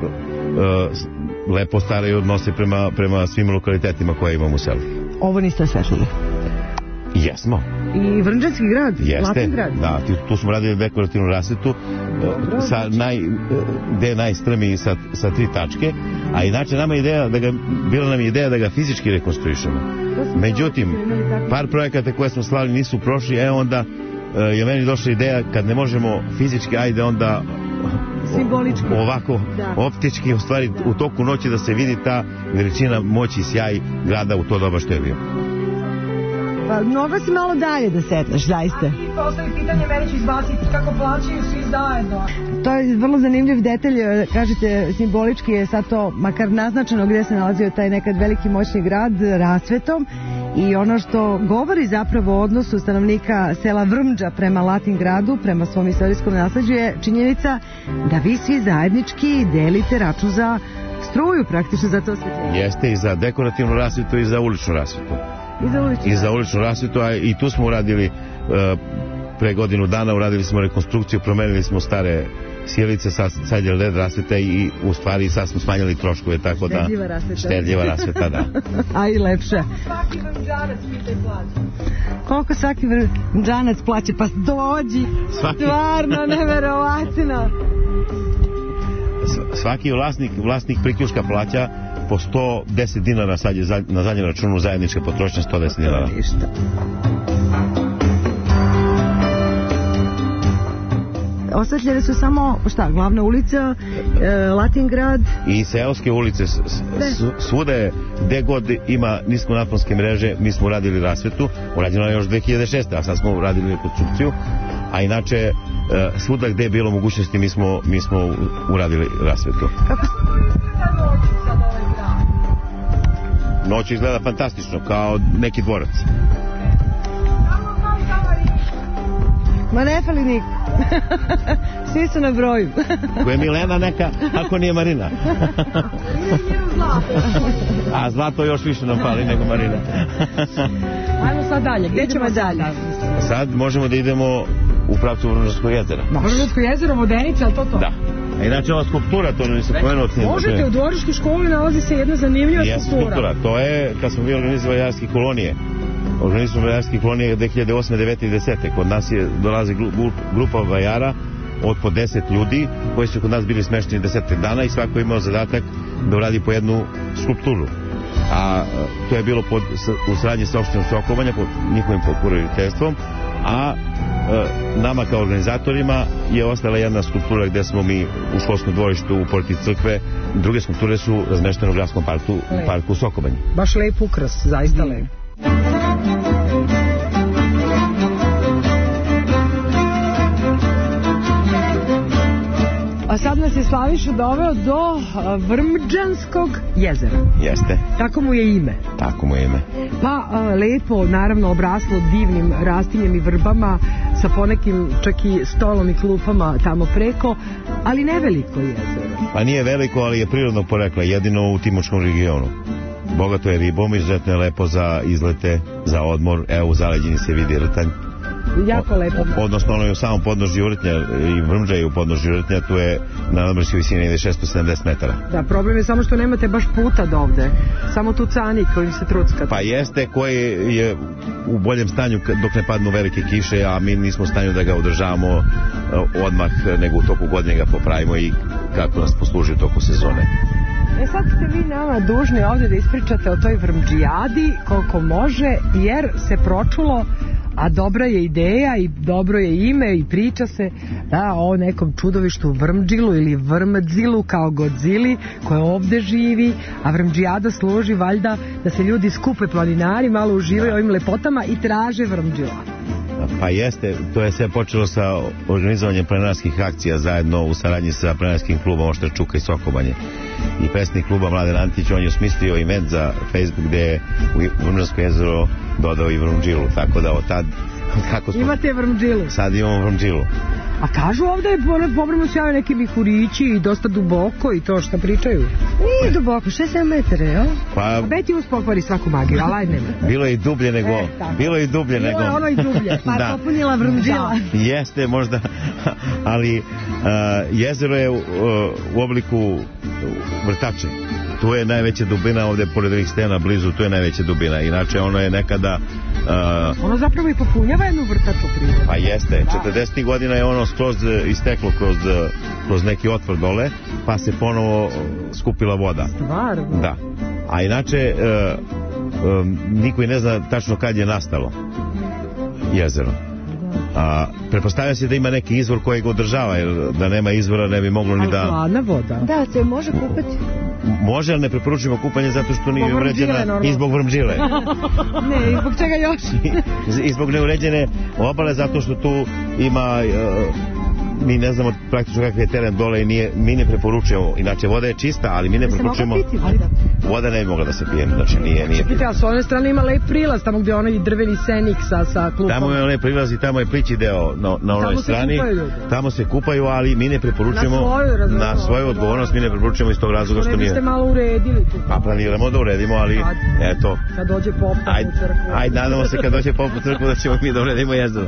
lepo staraju odnose prema, prema svim lokalitetima koje imamo u selu. Ovo niste osvetlili? Jesmo. I Vrmđanski grad? Jeste, Latin grad? Da, tu smo radili dekorativnu rasvetu sa naj, gde je najstrmiji sa, sa tri tačke, a inače nama je ideja da ga, bila nam je ideja da ga fizički rekonstruišemo. Međutim, par projekata koje smo slali nisu prošli, e onda je meni došla ideja kad ne možemo fizički, ajde onda simbolički. Ovako, da. Optički, u stvari da. U toku noći da se vidi ta veličina, moći i sjaj grada u to doba što je bio. Pa mnogo si malo dalje da setneš, zaista. A ti postavi pitanje, meni ću izbaciti kako plaćaju svi zajedno. To je vrlo zanimljiv detalj, kažete simbolički je sad to makar naznačeno gdje se nalazio taj nekad veliki moćni grad rasvetom i ono što govori zapravo o odnosu stanovnika sela Vrmđa prema Latin gradu, prema svom istorijskom nasleđu je činjenica da vi svi zajednički delite račun za struju praktično za to osvetljenje. Jeste i za dekorativnu rasvetu i za uličnu rasvetu. I za uličnu, I za uličnu rasvetu, a i tu smo uradili uh, pre godinu dana, uradili smo rekonstrukciju, promenili smo stare sjelice, sad, sad je led rasveta i u stvari sad smo smanjili troškove, tako da... Štedljiva rasveta. Štedljiva rasveta, da. A i lepše. Svaki vrmđanac pita i plaća. Koliko svaki vrmđanac plaće? Pa dođi! Svaki... Stvarno, neverovatno! Svaki vlasnik, vlasnik priključka plaća po sto deset dinara, sad je na zadnjem računu zajednička potrošnja sto deset dinara. Ništa. Osvetljene su samo, šta, glavna ulica, e, Latin grad i seoske ulice, s, s, svude gde god ima niskonaponske mreže, mi smo uradili rasvetu, urađeno je još dve hiljade šeste, a sad smo uradili rekonstrukciju, a inače e, svuda gde je bilo mogućnosti mi smo, mi smo uradili rasvetu. Kako noć izgleda fantastično, kao neki dvorac. Ma ne fali niko. Svi su na broju. Ko je Milena neka, ako nije Marina. A zlato još više nam fali nego Marina. Ajmo sad dalje, gdje ćemo dalje? Sad možemo da idemo u pravcu Vrnžanskog jezera. Vrnžansko jezero, Vodenica, ali to to? Da. A inače ova skulptura, to nisam pomenuo. Možete, u dvorištu školi nalazi se jedna zanimljiva skulptura. skulptura. To je kad smo mi organizovali jarske kolonije. Organizovali jarske kolonije dve hiljade osme, devete i desete. Kod nas je dolazi grupa vajara od po deset ljudi koji su kod nas bili smešteni desetak dana i svako je imao zadatak da uradi po jednu skulpturu. A to je bilo pod, u saradnji sa opštinom Soko Banja pod njihovim pokroviteljstvom, a e, nama kao organizatorima je ostala jedna skulptura gde smo mi u školskom dvorištu u porti crkve, druge skulpture su razmeštene u gradskom parku, u parku Soko Banja. Baš lep ukras, zaista lep. A sad nas je Slaviša doveo do Vrmđanskog jezera. Jeste. Tako mu je ime. Tako mu je ime. Pa a, lepo, naravno, obraslo divnim rastinjem i vrbama, sa ponekim čak i stolom i klupama tamo preko, ali ne veliko jezero. Pa nije veliko, ali je prirodnog porekla, jedino u Timočkom regionu. Bogato je ribom, izuzetno je lepo za izlete, za odmor. Evo u zaleđini se vidi rtanj. Jako lepo. Odnosno ono je u samom podnožju Vrtnja i Vrmđa je u podnožju Vrtnja, tu je na nadmorskoj visini ide šesto sedamdeset metara. Da, problem je samo što nemate baš puta do ovde. Samo tu canik kojim se truckate. Pa jeste, koji je u boljem stanju dok ne padnu velike kiše, a mi nismo u stanju da ga održavamo odmah, nego u toku godine ga popravimo i kako nas posluži u toku sezone. E sad ste vi nama dužni ovde da ispričate o toj Vrmđijadi koliko može, jer se pročulo, a dobra je ideja i dobro je ime i priča se da o nekom čudovištu Vrmđilu ili Vrmdzilu kao Godzili koja ovde živi, a Vrmđijada služi valjda da se ljudi skupe planinari, malo uživaju ovim lepotama i traže Vrmđila. Pa jeste, to je sve počelo sa organizovanjem planinarskih akcija zajedno u saradnji sa planinarskim klubom Oštar Čuka i Soko Banje. I predsjednik kluba Mladen Antić, on je osmislio event za Facebook gde je u Vrmđansko jezero dodao i Vrmđilu, tako da od tad... Kako smo... Imate Vrmđilu? Sad imamo Vrmđilu. A kažu ovde je povremeno se javaju neki mihurići i dosta duboko i to što pričaju. Nije duboko, šest sedam metara, jel? Pa... A Beti uz pokvari svaku magiju, ali ajde nema. Bilo je i dublje nego... E, bilo je i dublje nego... Bilo je ono i dublje, pa da. Popunila Vrmđila. Jeste, možda, ali uh, jezero je uh, u obliku vrtače. Tu je najveća dubina, ovde pored ovih stena blizu, tu je najveća dubina. Inače, ono je nekada... Uh, ono zapravo i popunjava jednu vrtaču prirodu. Pa jeste, četrdesetih godina je ono skroz isteklo kroz, kroz neki otvor dole, pa se ponovo skupila voda. Stvarno? Da. A inače, uh, um, niko i ne zna tačno kad je nastalo jezero. A, pretpostavlja se da ima neki izvor koji ga održava, jer da nema izvora ne bi moglo ni da... Ali hladna voda. Da, se može kupati. Može, ali ne preporučujemo kupanje zato što nije uređena i zbog Vrmđile. Ne, i zbog čega još? I zbog neuređene obale, zato što tu ima... Uh, mi ne znamo praktično kakav je teren dole i nije, mi ne preporučujemo. Inače, voda je čista, ali mi ne preporučujemo... Voda ne bi mogla da se pije, znači nije... nije... Čekajte, a s one strane ima lep prilaz, tamo gdje je onaj drveni senik sa, sa klupom. Tamo je onaj prilaz i tamo je plići deo na, na onoj tamo strani. Se tamo se kupaju, ali mi ne preporučujemo... Na svoju, na svoju odgovornost mi ne preporučujemo iz tog razloga što nije... Ne biste malo uredili tu. Pa planiramo da uredimo, ali kad, eto... Kad dođe pop u crkvu. Ajde, nadamo se kad dođe pop u crkvu da ćemo mi da uredimo jezero.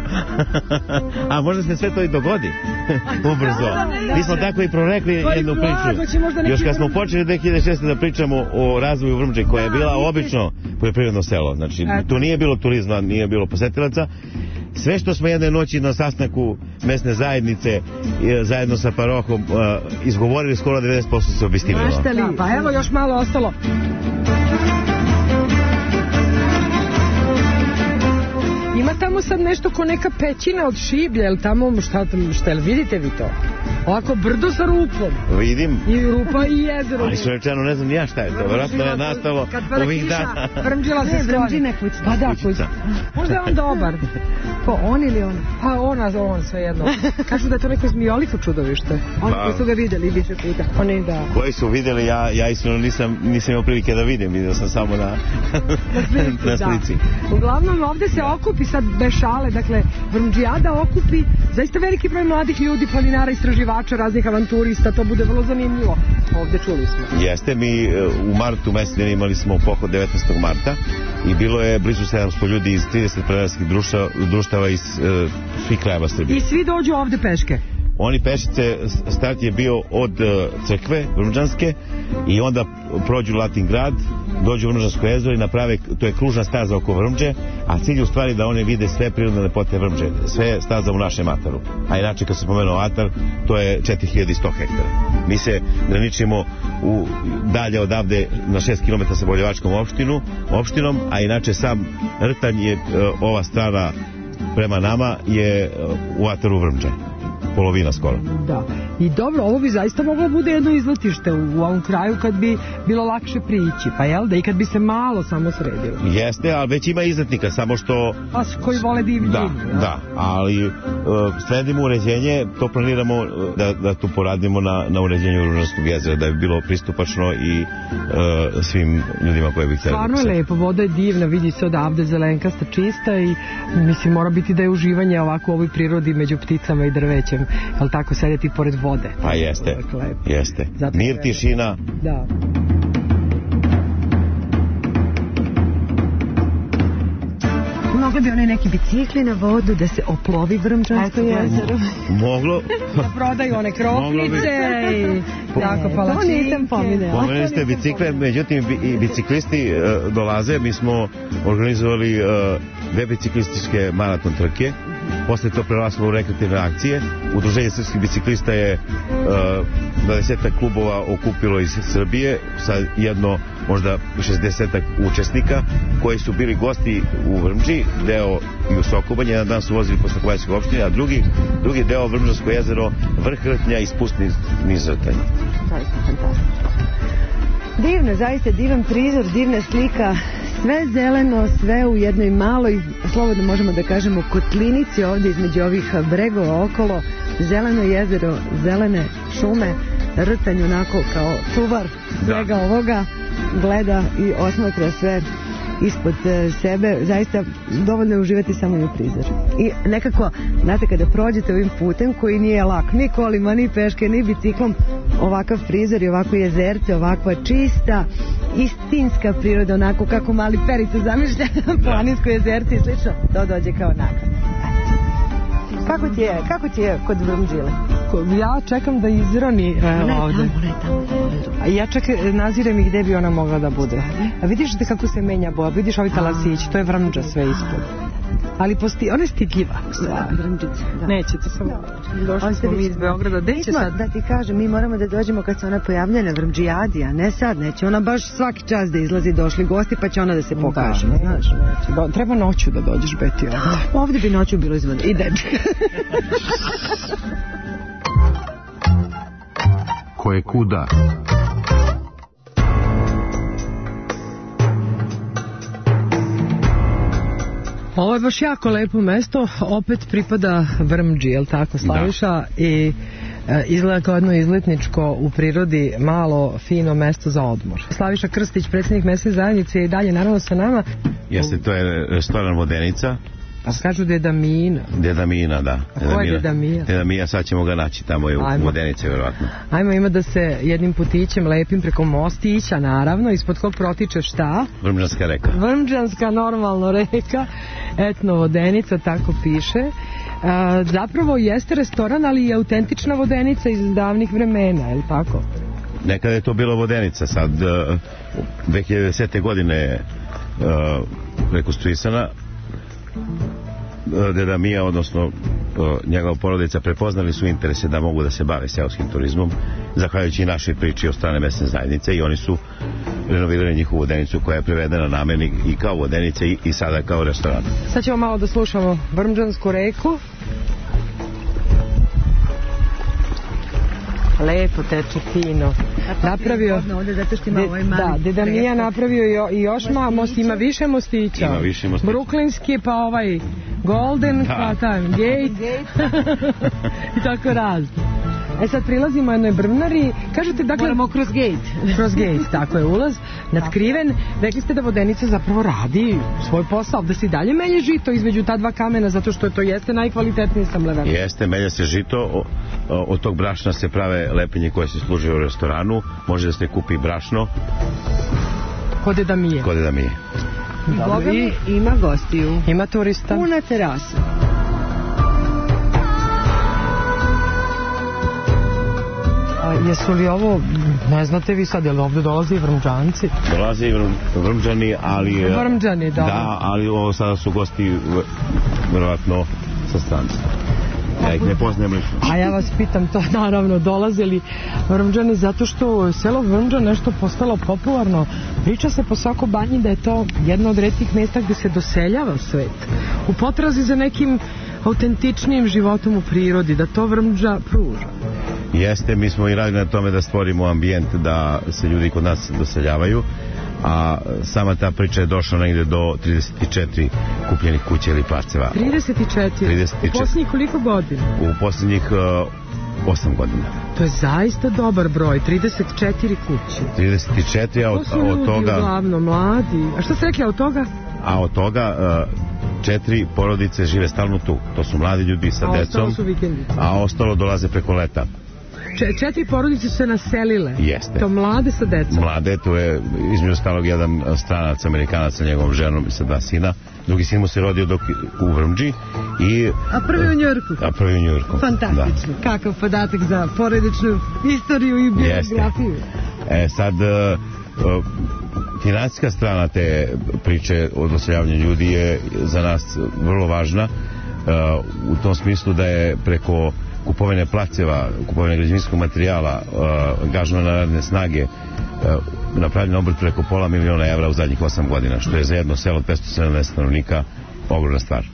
A možda se sve to i dogodi. Ubrzo. Mi smo tako i prorekli jednu priču. Još kad smo počeli dve hiljade šeste da pričamo o razvoju Vrmđe, koja je bila obično poljoprivredno selo. Znači, tu nije bilo turizma, nije bilo posetilaca. Sve što smo jedne noći na sastanku mesne zajednice zajedno sa parohom izgovorili, skoro devedeset posto se obistinilo. Pa evo još malo ostalo. Ima tamo sad nešto ko neka pećina od šiblja, jel tamo, šta, šta, jel vidite vi to? Ovako brdo sa rupom. Vidim. I rupa i jezero. Ali su rečeno, ne znam ni ja šta je to, vjerojatno je nastalo ovih dana. Vrmđila se skloni. Vrmđine kućica. Pa da, kućica. Možda je on dobar. Ko, on ili ona? Pa ona, on, sve jedno. Kažu da je to neko zmijoliko čudovište. Oni koji su ga videli više puta. Oni da... Koji su videli, ja, ja iskreno nisam, nisam imao prilike da vidim, vidio sam samo na, na slici. Da. Uglavnom, ovde se okupi, sad bez šale, dakle, Vrmđijada okupi zaista veliki broj mladih ljudi, planinara, istraživača, raznih avanturista, to bude vrlo zanimljivo. Ovde čuli smo. Jeste, mi u martu mesecu imali smo pohod devetnaestog marta i bilo je blizu sedamsto ljudi iz trideset planinarskih društava, društava iz uh, svih krajeva Srbije. I svi dođu ovde peške? Oni pešice, start je bio od uh, crkve Vrmđanske i onda prođu Latin grad, dođu u Vrmđansko jezero i naprave, to je kružna staza oko Vrmđe, a cilj je u stvari da one vide sve prirodne lepote Vrmđe, sve staza u našem ataru. A inače, kad se pomenuo atar, to je četiri hiljade sto hektara. Mi se graničimo u, dalje odavde na šest kilometara sa Boljevačkom opštinu, opštinom, a inače sam Rtanj je, uh, ova strana prema nama je uh, u ataru Vrmđe. Polovina skoro. Da. I dobro, ovo bi zaista moglo bude jedno izletište u, u ovom kraju kad bi bilo lakše prići, pa jel da? I kad bi se malo samo sredilo. Jeste, ali već ima izletnika, samo što... Pa koji vole divljini. Da, ja? Da, ali uh, sredimo uređenje, to planiramo da, da tu poradimo na, na uređenju Vrmđanskog jezera, da bi bilo pristupačno i uh, svim ljudima koji bi htjeli. Stvarno je lepo, voda je divna, vidi se odavde zelenkasta, čista i mislim mora biti da je uživanje ovako u ovoj prirodi među pticama i drvećem. Jel tako, sedeti pored vode? Pa jeste, jeste. Zato mir, je... tišina. Da. Mogli bi one neki bicikli na vodu da se oplovi Vrmđansko jezero. Moglo. Da prodaju one kropnice i tako palačinke. To nisam pominjala. Pomenuli ste bicikle, međutim i biciklisti uh, dolaze. Mi smo organizovali uh, dve biciklističke maraton trke. Posle to preraslo u rekreativne akcije. Udruženje srpskih biciklista je dvadesetak klubova okupilo iz Srbije sa jedno možda šezdesetak učesnika koji su bili gosti u Vrmđi, deo i u Sokobanje, jedan dan su vozili po Sokobanjskoj opštini, a drugi, drugi deo Vrmđansko jezero, vrh Rtnja i spustni niz Rtanja. Zaista fantastično. Divno, zaista divan prizor, divna slika, sve zeleno, sve u jednoj maloj, slobodno možemo da kažemo, kotlinici ovdje između ovih bregova okolo, zeleno jezero, zelene šume, Rtanj onako kao čuvar svega da. Ovoga, gleda i osmatra sve ispod sebe, zaista dovoljno je uživati samo i u prizor. I nekako, znate, kada prođete ovim putem koji nije lak, ni kolima, ni peške, ni biciklom, ovakav prizor i ovako jezerce, ovakva čista, istinska priroda, onako kako mali Perica zamišlja, planinsko jezerce i slično, to dođe kao nagrada. Kako ti je, kako ti je kod Vrmđile? Ja čekam da izroni e, ne, ovde. Tamo, ne, tamo, A ja čekam, nazirem i gde bi ona mogla da bude. A vidiš te kako se menja boja, vidiš ovi talasići, to je Vrmđa sve ispod. Ali posti, ona je stidljiva. Da, Vrmđica, da. Nećete samo. Došli smo mi iz Beograda. Gde će sad? Da ti kažem, mi moramo da dođemo kad se ona pojavlja na Vrmđijadi, a ne sad, neće ona baš svaki čas da izlazi, došli gosti, pa će ona da se pokaže. Da, znaš, neće. Do, treba noću da dođeš, Beti. Ovdje bi noću bilo izvanredno. I dečka. Ko je kuda? Ovo je baš jako lepo mesto, opet pripada Vrmđi, je li tako, Slaviša? Da. I e, izgleda kao jedno izletničko u prirodi, malo, fino mesto za odmor. Slaviša Krstić, predsjednik mesne zajednice, je i dalje naravno sa nama. Jeste, to je restoran Vodenica. Pa kažu Deda Mina. Deda Mina, da. A ko je Deda Mina? Deda Mina, sad ćemo ga naći tamo je u Vodenici, vjerovatno. Ajmo, ima da se jednim putićem lepim preko mostića, naravno, ispod kog protiče šta? Vrmđanska reka. Vrmđanska, normalno, reka. Etno Vodenica, tako piše. A, zapravo jeste restoran, ali je autentična Vodenica iz davnih vremena, je li tako? Nekada je to bilo Vodenica, sad dve hiljade desete. godine je uh, rekonstruisana. Deda Mija, odnosno njegova porodica, prepoznali su interese da mogu da se bave seoskim turizmom, zahvaljujući i našoj priči od strane mesne zajednice, i oni su renovirali njihovu vodenicu koja je prevedena nameni i kao vodenica i, i sada kao restoran. Sad ćemo malo da slušamo Vrmđansku reku. lepo teče fino. Napravio, da, Deda Mija napravio i još ma, most, ima više mostića. Ima više mostića. Brooklynski, pa ovaj Golden, pa taj Gate. I tako razno. E sad prilazimo jednoj brvnari, kažete dakle... Moramo kroz gate. Kroz gate, tako je ulaz, nadkriven. Rekli ste da vodenica zapravo radi svoj posao, da se i dalje melje žito između ta dva kamena, zato što to jeste najkvalitetniji samleven. Jeste, melje se žito, od tog brašna se prave lepinje koje se služe u restoranu, može da se kupi brašno. Kod Deda Mije. Kod Deda Mije. Boga mi ima gostiju. Ima turista. Puna terasa. Jesu li ovo, ne znate vi sad, je li ovdje dolaze i Vrmđanci? Dolaze i Vrmđani, ali... Vrmđani, da. Da, ali ovo sada su gosti verovatno sa stranca. Ja ih ne poznajem lično. A ja vas pitam to, naravno, dolaze li Vrmđani zato što selo Vrmđan nešto postalo popularno. Priča se po Soko Banji da je to jedno od retkih mjesta gdje se doseljava svet. U potrazi za nekim autentičnijim životom u prirodi, da to Vrmđa pruža. Jeste, mi smo i radili na tome da stvorimo ambijent da se ljudi kod nas doseljavaju, a sama ta priča je došla negdje do trideset četiri kupljenih kuća ili parceva. trideset četiri? trideset četiri. U posljednjih koliko godina? U posljednjih uh, osam godina. To je zaista dobar broj, trideset četiri kuće. trideset četiri, a od, to su ljudi od toga... uglavnom mladi. A što ste rekli od toga? A od toga... Uh, četiri porodice žive stalno tu. To su mladi ljudi sa a decom, su vikendice. A ostalo dolaze preko leta. Č četiri porodice su se naselile. Jeste. To mlade sa decom. Mlade, tu je između ostalog jedan stranac, Amerikanac sa njegovom ženom i sa dva sina. Drugi sin mu se rodio dok u Vrmđi i... A prvi u Njujorku. A prvi u Njujorku. Fantastično. Da. Kakav podatak za porodičnu istoriju i biografiju. E sad... Uh, finansijska strana te priče o doseljavanju ljudi je za nas vrlo važna, uh, u tom smislu da je preko kupovine placeva, kupovine građevinskog materijala, uh, angažmana radne snage, uh, napravljen obrt preko pola miliona evra u zadnjih osam godina, što je za jedno selo od petsto sedamdeset stanovnika ogromna stvar.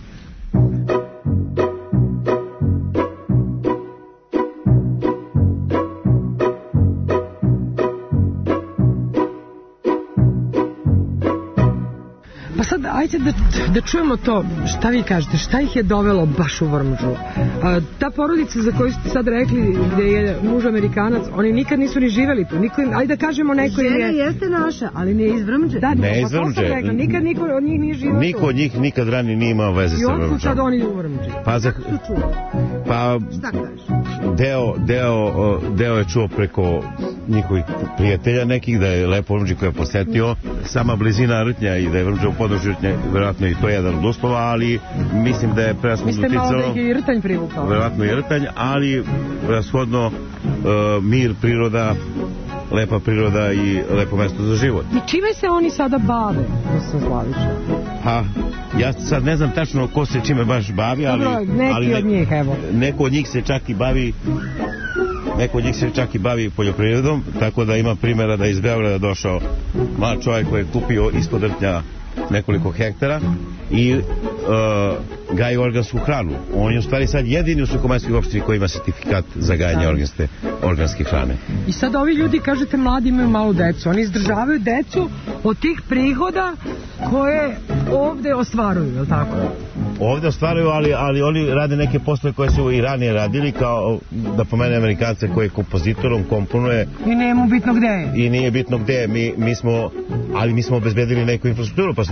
Ajde da, da čujemo to, šta vi kažete, šta ih je dovelo baš u Vrmđu? A, ta porodica za koju ste sad rekli, gdje je muž Amerikanac, oni nikad nisu ni živeli tu. Niko im, ajde da kažemo neko im je... Žena jeste naša, ali nije iz Vrmđe. Da, ne iz Vrmđe. Rekla, nikad niko od njih nije živio tu. Niko od njih nikad ranije nije imao veze sa Vrmđom. I otkud sad oni u Vrmđi? Pa za... Pa... Šta kažeš? Deo, deo, deo je čuo preko njihovih prijatelja nekih da je lepo Vrmđi koja je posetio. Sama blizina Rtnja i da je Vrmđa u području Rtnja, verovatno i to je jedan od uslova, ali mislim da je prevashodno uticalo... Mislite malo da je i Rtanj privukao? Verovatno i Rtanj, ali prevashodno uh, mir, priroda, lepa priroda i lepo mesto za život. I čime se oni sada bave, gospodin Slaviša? Pa, ja sad ne znam tačno ko se čime baš bavi, ali... Dobro, neki ali ne, od njih, evo. Neko od njih se čak i bavi... Neko od njih se čak i bavi poljoprivredom, tako da ima primjera da iz Beograda došao mlad čovjek koji je kupio ispod Rtnja nekoliko hektara i uh, gaji organsku hranu. On je u stvari sad jedini u Sukomanskoj opštini koji ima sertifikat za gajanje organske, organske hrane. I sad ovi ljudi, kažete, mladi imaju malo decu. Oni izdržavaju decu od tih prihoda koje ovde ostvaruju, je li tako? Ovde ostvaruju, ali, ali oni rade neke poslove koje su i ranije radili, kao da pomene Amerikanca koji je kompozitorom, komponuje. I nije mu bitno gde je. I nije bitno gde je. Mi, mi smo, ali mi smo obezbedili neku infrastrukturu, pa smo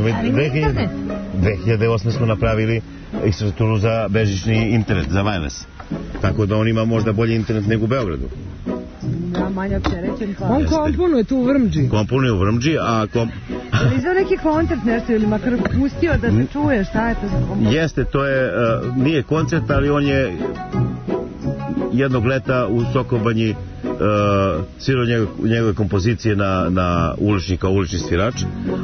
dve hiljade osme smo napravili infrastrukturu za bežični internet, za wireless. Tako da on ima možda bolji internet nego u Beogradu. Da, manja opterećen. On komponuje tu u Vrmđi. Komponuje u Vrmđi, a... Kom... Je li izveo neki koncert nešto ili makar pustio da se čuje šta je to za koncert? Jeste, to je, uh, nije koncert, ali on je jednog leta u Sokobanji uh, svirao njegove, njegove kompozicije na, na ulični kao ulični svirač,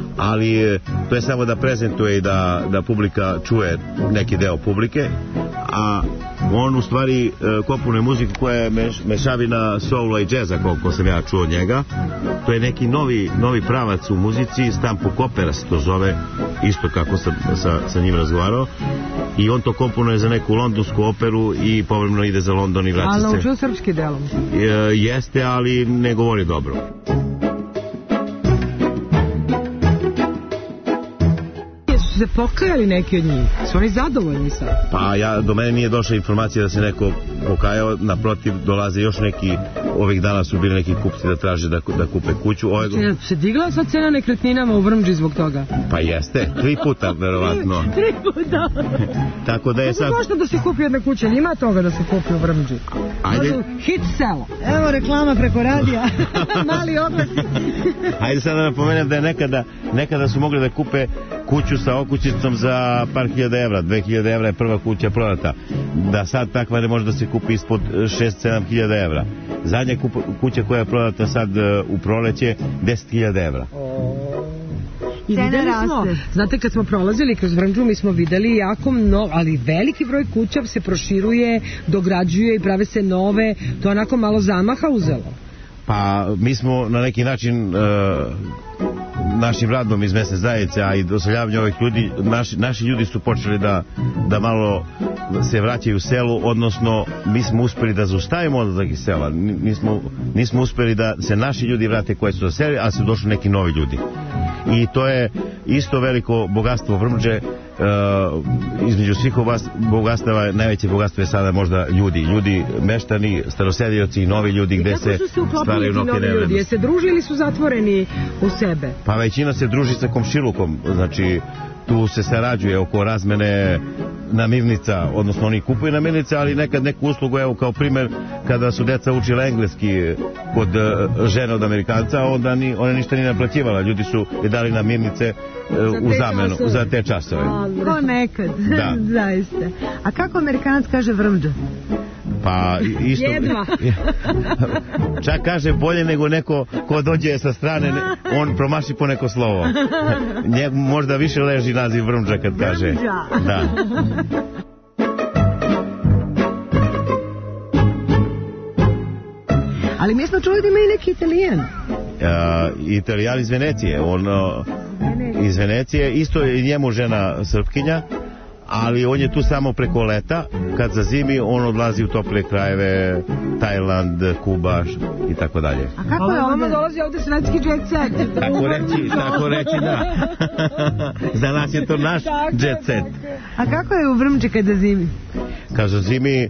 ali to je samo da prezentuje i da, da publika čuje neki deo publike, a on u stvari komponuje muziku koja je meš, mešavina soula i džeza, koliko sam ja čuo od njega. To je neki novi, novi pravac u muzici, Stampo Kopera se to zove, isto kako sam sa, sa njim razgovarao. I on to komponuje za neku londonsku operu i povremeno ide za London i vraća se. Ali naučio srpski delom? E, jeste, ali ne govori dobro. Su se pokajali neki od njih? Su oni zadovoljni sad? Pa ja, do mene nije došla informacija da se neko pokajao, naprotiv dolaze još neki, ovih dana su bili neki kupci da traže da, da kupe kuću. Ove... Če, se digla sad cena nekretninama u Vrmđi zbog toga? Pa jeste, tri puta verovatno. Tri puta? Tako da je sad... Kako košta da se kupi jedna kuća? Ima toga da se kupi u Vrmđi? Ajde... Hit selo. Evo reklama preko radija. Mali oglasi. Ajde sad da napomenem da je nekada, nekada su mogli da kupe kuću sa okućicom za par hiljada evra. Dve hiljade evra je prva kuća prodata. Da sad takva ne može da se kupi ispod šest sedam hiljada evra. Zadnja kup, kuća koja je prodata sad u proleće deset hiljada evra. I videli smo, znate kad smo prolazili kroz Vrmđu, mi smo videli jako mnogo, ali veliki broj kuća se proširuje, dograđuje i prave se nove, to onako malo zamaha uzelo. Pa mi smo na neki način uh, našim radom iz mesne zajednice, a i doseljavanjem ovih ljudi, naši, naši ljudi su počeli da, da malo se vraćaju u selu, odnosno mi smo uspeli da zaustavimo odlazak iz sela, nismo, nismo uspeli da se naši ljudi vrate koji su doselili, a su došli neki novi ljudi. I to je isto veliko bogatstvo Vrmđe. Uh, između svih bogatstava najveće bogatstvo je sada možda ljudi ljudi, meštani, staroselioci i novi ljudi gde se stvaraju novi ljudi. Jeste družili ili su zatvoreni u sebe? Pa većina se druži sa komšilukom, znači tu se sarađuje oko razmene namirnica, odnosno oni kupuju namirnice, ali nekad neku uslugu, evo kao primjer, kada su deca učila engleski kod uh, žene od Amerikanca, onda ni, one ništa nije naplaćivala, ljudi su je dali namirnice uh, u zamenu časove. Za te časove. Ko nekad, da. Zaista. A kako Amerikanac kaže Vrmđa? Pa isto... Jedva. Čak kaže bolje nego neko ko dođe sa strane, ne, on promaši po neko slovo. Njeg možda više leži naziv Vrmđa kad kaže. Vrmđa. Da. Ali mi smo čuli da ima i neki Italijan. Uh, Italijan iz Venecije. On uh, iz Venecije, isto je njemu žena Srpkinja, ali on je tu samo preko leta. Kad zazimi, on odlazi u tople krajeve, Tajland, Kuba i tako dalje. A kako je ovdje? Dolazi ovdje svetski jet set. Tako reći, tako reći, da. Za nas je to naš jet set. A kako je u Vrmđi kada zimi? Kaže zimi,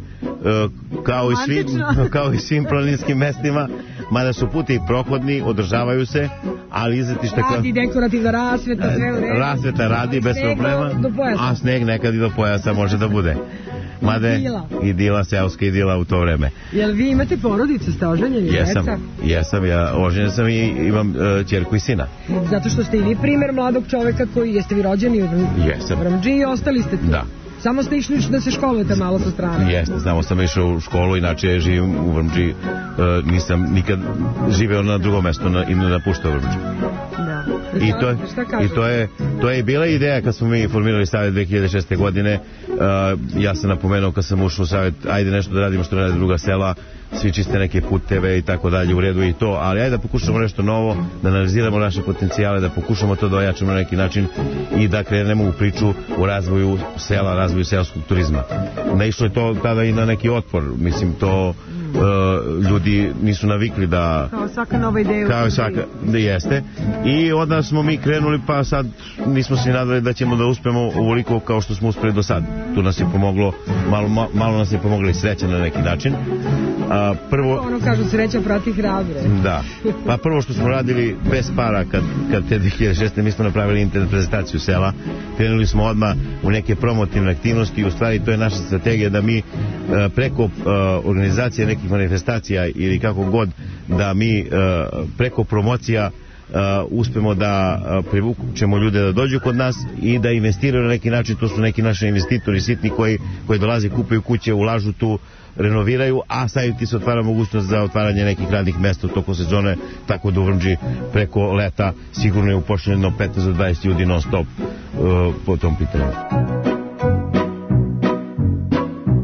kao i svim, kao i svim planinskim mestima, mada su puti prohodni, održavaju se, ali izletište... Radi dekorativna rasveta, sve u redu. Rasveta radi bez problema, a sneg nekad i do pojasa može da bude. Mada idila, seoska idila u to vreme. Jel vi imate porodice, ste oženjeni? Jesam, jesam, ja oženjen sam i imam uh, ćerku i sina. Zato što ste i vi primjer mladog čoveka koji, jeste vi rođeni u Vrmđi i ostali ste tu? Da. Samo ste išli da se školujete malo sa strane? Jeste, samo sam išao u školu, inače živim u Vrmđi, e, nisam nikad živeo na drugom mjestu na, i ne napuštao Vrmđu. Da. I to je, i to je, to je bila ideja kad smo mi formirali savjet dve hiljade šeste. godine. Uh, ja sam napomenuo kad sam ušao u savjet, ajde nešto da radimo što ne rade druga sela, svi čiste neke puteve i tako dalje, u redu i to, ali ajde da pokušamo nešto novo, da analiziramo naše potencijale, da pokušamo to da ojačamo na neki način i da krenemo u priču o razvoju sela, razvoju seoskog turizma. Naišlo je to tada i na neki otpor, mislim to uh, ljudi nisu navikli da... Kao svaka nova ideja. Kao svaka, da jeste. I onda smo mi krenuli, pa sad nismo se nadali da ćemo da uspemo ovoliko kao što smo uspeli do sad. Tu nas je pomoglo, malo, malo nas je pomogla i sreća na neki način. A, prvo... Ono kažu sreća prati hrabre. Da. Pa prvo što smo radili bez para kad, kad te dve hiljade šeste. mi smo napravili internet prezentaciju sela. Krenuli smo odmah u neke promotivne aktivnosti i u stvari to je naša strategija da mi preko organizacije nekih manifestacija ili kako god da mi preko promocija Uh, uspemo da uh, privučemo ljude da dođu kod nas i da investiraju na neki način. To su neki naši investitori sitni koji, koji dolaze, kupuju kuće, ulažu tu, renoviraju, a sad ti se otvara mogućnost za otvaranje nekih radnih mesta u toku sezone, tako da u Vrmđi preko leta sigurno je upošljeno petnaest do dvadeset ljudi non stop uh, po tom pitanju.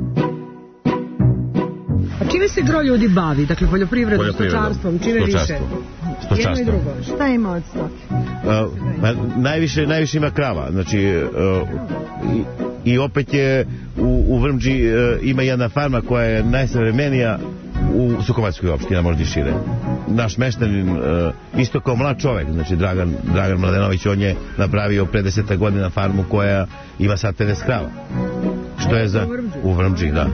čime se gro ljudi bavi? Dakle, poljoprivredom, stočarstvom, čime više? Stočarstvom. Jedno i drugo. Šta ima od stoke? Uh, najviše, najviše ima krava, znači uh, i, i opet je u, u Vrmđi uh, ima jedna farma koja je najsavremenija u Sukomačkoj opštini, možda i šire. Naš meštanin, uh, isto kao mlad čovek, znači Dragan, Dragan Mladenović, on je napravio pre deseta godina farmu koja ima sad pedeset krava. Što je za... U Vrmđi, da.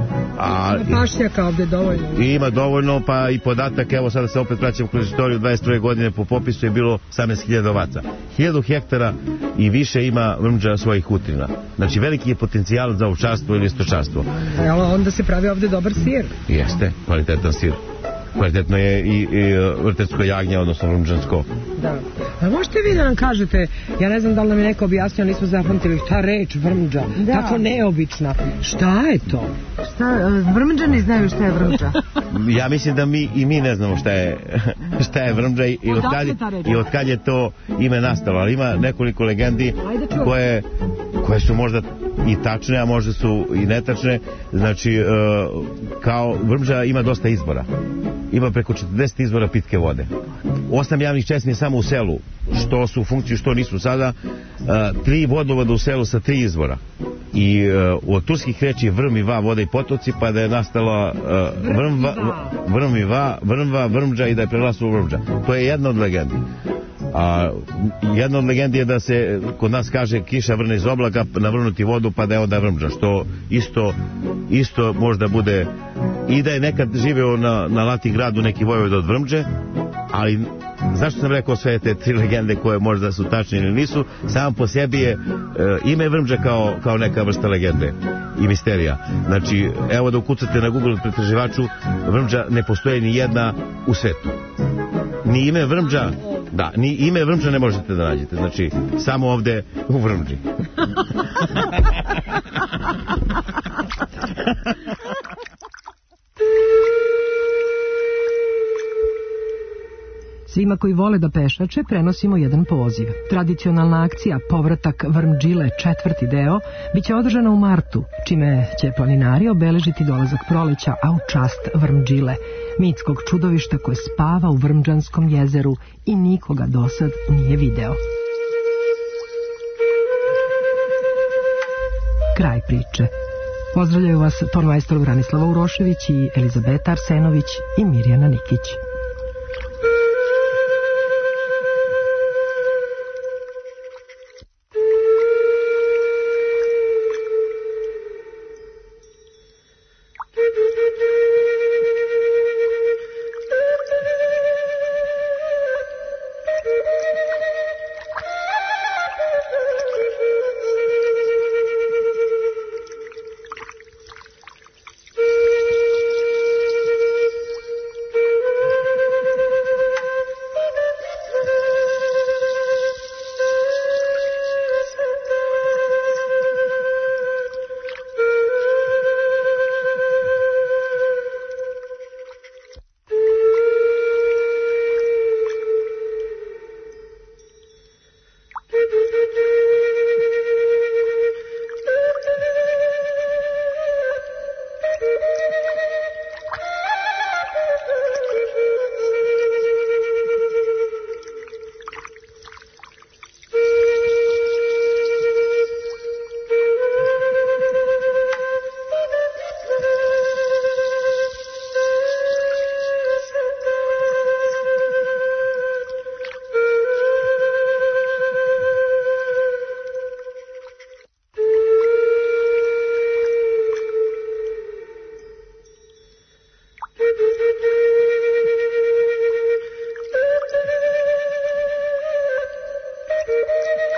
A, pašnjaka ovde dovoljno. I ima dovoljno, pa i podatak, evo sada se opet vraćamo kroz istoriju, dvadeset prve godine po popisu je bilo osamnaest hiljada ovaca. hiljadu hektara i više ima Vrmđa svojih utrina. Znači veliki je potencijal za ovčarstvo ili stočarstvo. Ali onda se pravi ovde dobar sir. Jeste, kvalitetan sir. Kvalitetno je i, i vrtetsko jagnje, odnosno vrmđansko. Da. A možete vi da nam kažete, ja ne znam da li nam je neko objasnio, nismo zapamtili, ta reč Vrmđa, da. Tako neobična. Šta je to? Šta, Vrmđani znaju šta je Vrmđa? Ja mislim da mi i mi ne znamo šta je, šta je Vrmđa i, i, od kad, i od kad je to ime nastalo. Ali ima nekoliko legendi koje, koje su možda i tačne, a možda su i netačne. Znači, uh, kao Vrmđa ima dosta izbora. Ima preko četrdeset izvora pitke vode. Osam javnih česmi je samo u selu, što su u funkciji, što nisu sada. Uh, tri vodovoda u selu sa tri izvora. I uh, od turskih reči vrm i va, voda i potoci, pa da je nastala uh, vrm, va, vrm i va, vrmva, vrmđa i da je prerasla u Vrmđa. To je jedna od legendi. A jedna od legendi je da se kod nas kaže kiša vrne iz oblaka, navrnuti vodu pa da je onda Vrmđa, što isto, isto možda bude i da je nekad živeo na, na Latigradu neki vojvod od Vrmđe, ali zašto sam rekao sve te tri legende koje možda su tačne ili nisu, samo po sebi je e, ime Vrmđa kao, kao neka vrsta legende i misterija. Znači, evo da ukucate na Google pretraživaču, Vrmđa ne postoje ni jedna u svetu. Ni ime Vrmđa, da, ni ime Vrmđa ne možete da nađete, znači, samo ovde u Vrmđi. Svima koji vole da pešače prenosimo jedan poziv. Tradicionalna akcija Povratak Vrmđile četvrti deo biće održana u martu, čime će planinari obeležiti dolazak proleća, a u čast Vrmđile, mitskog čudovišta koje spava u Vrmđanskom jezeru i nikoga dosad nije video. Kraj priče. Pozdravljaju vas tormajstor Branislava Urošević i Elizabeta Arsenović i Mirjana Nikić. Thank you.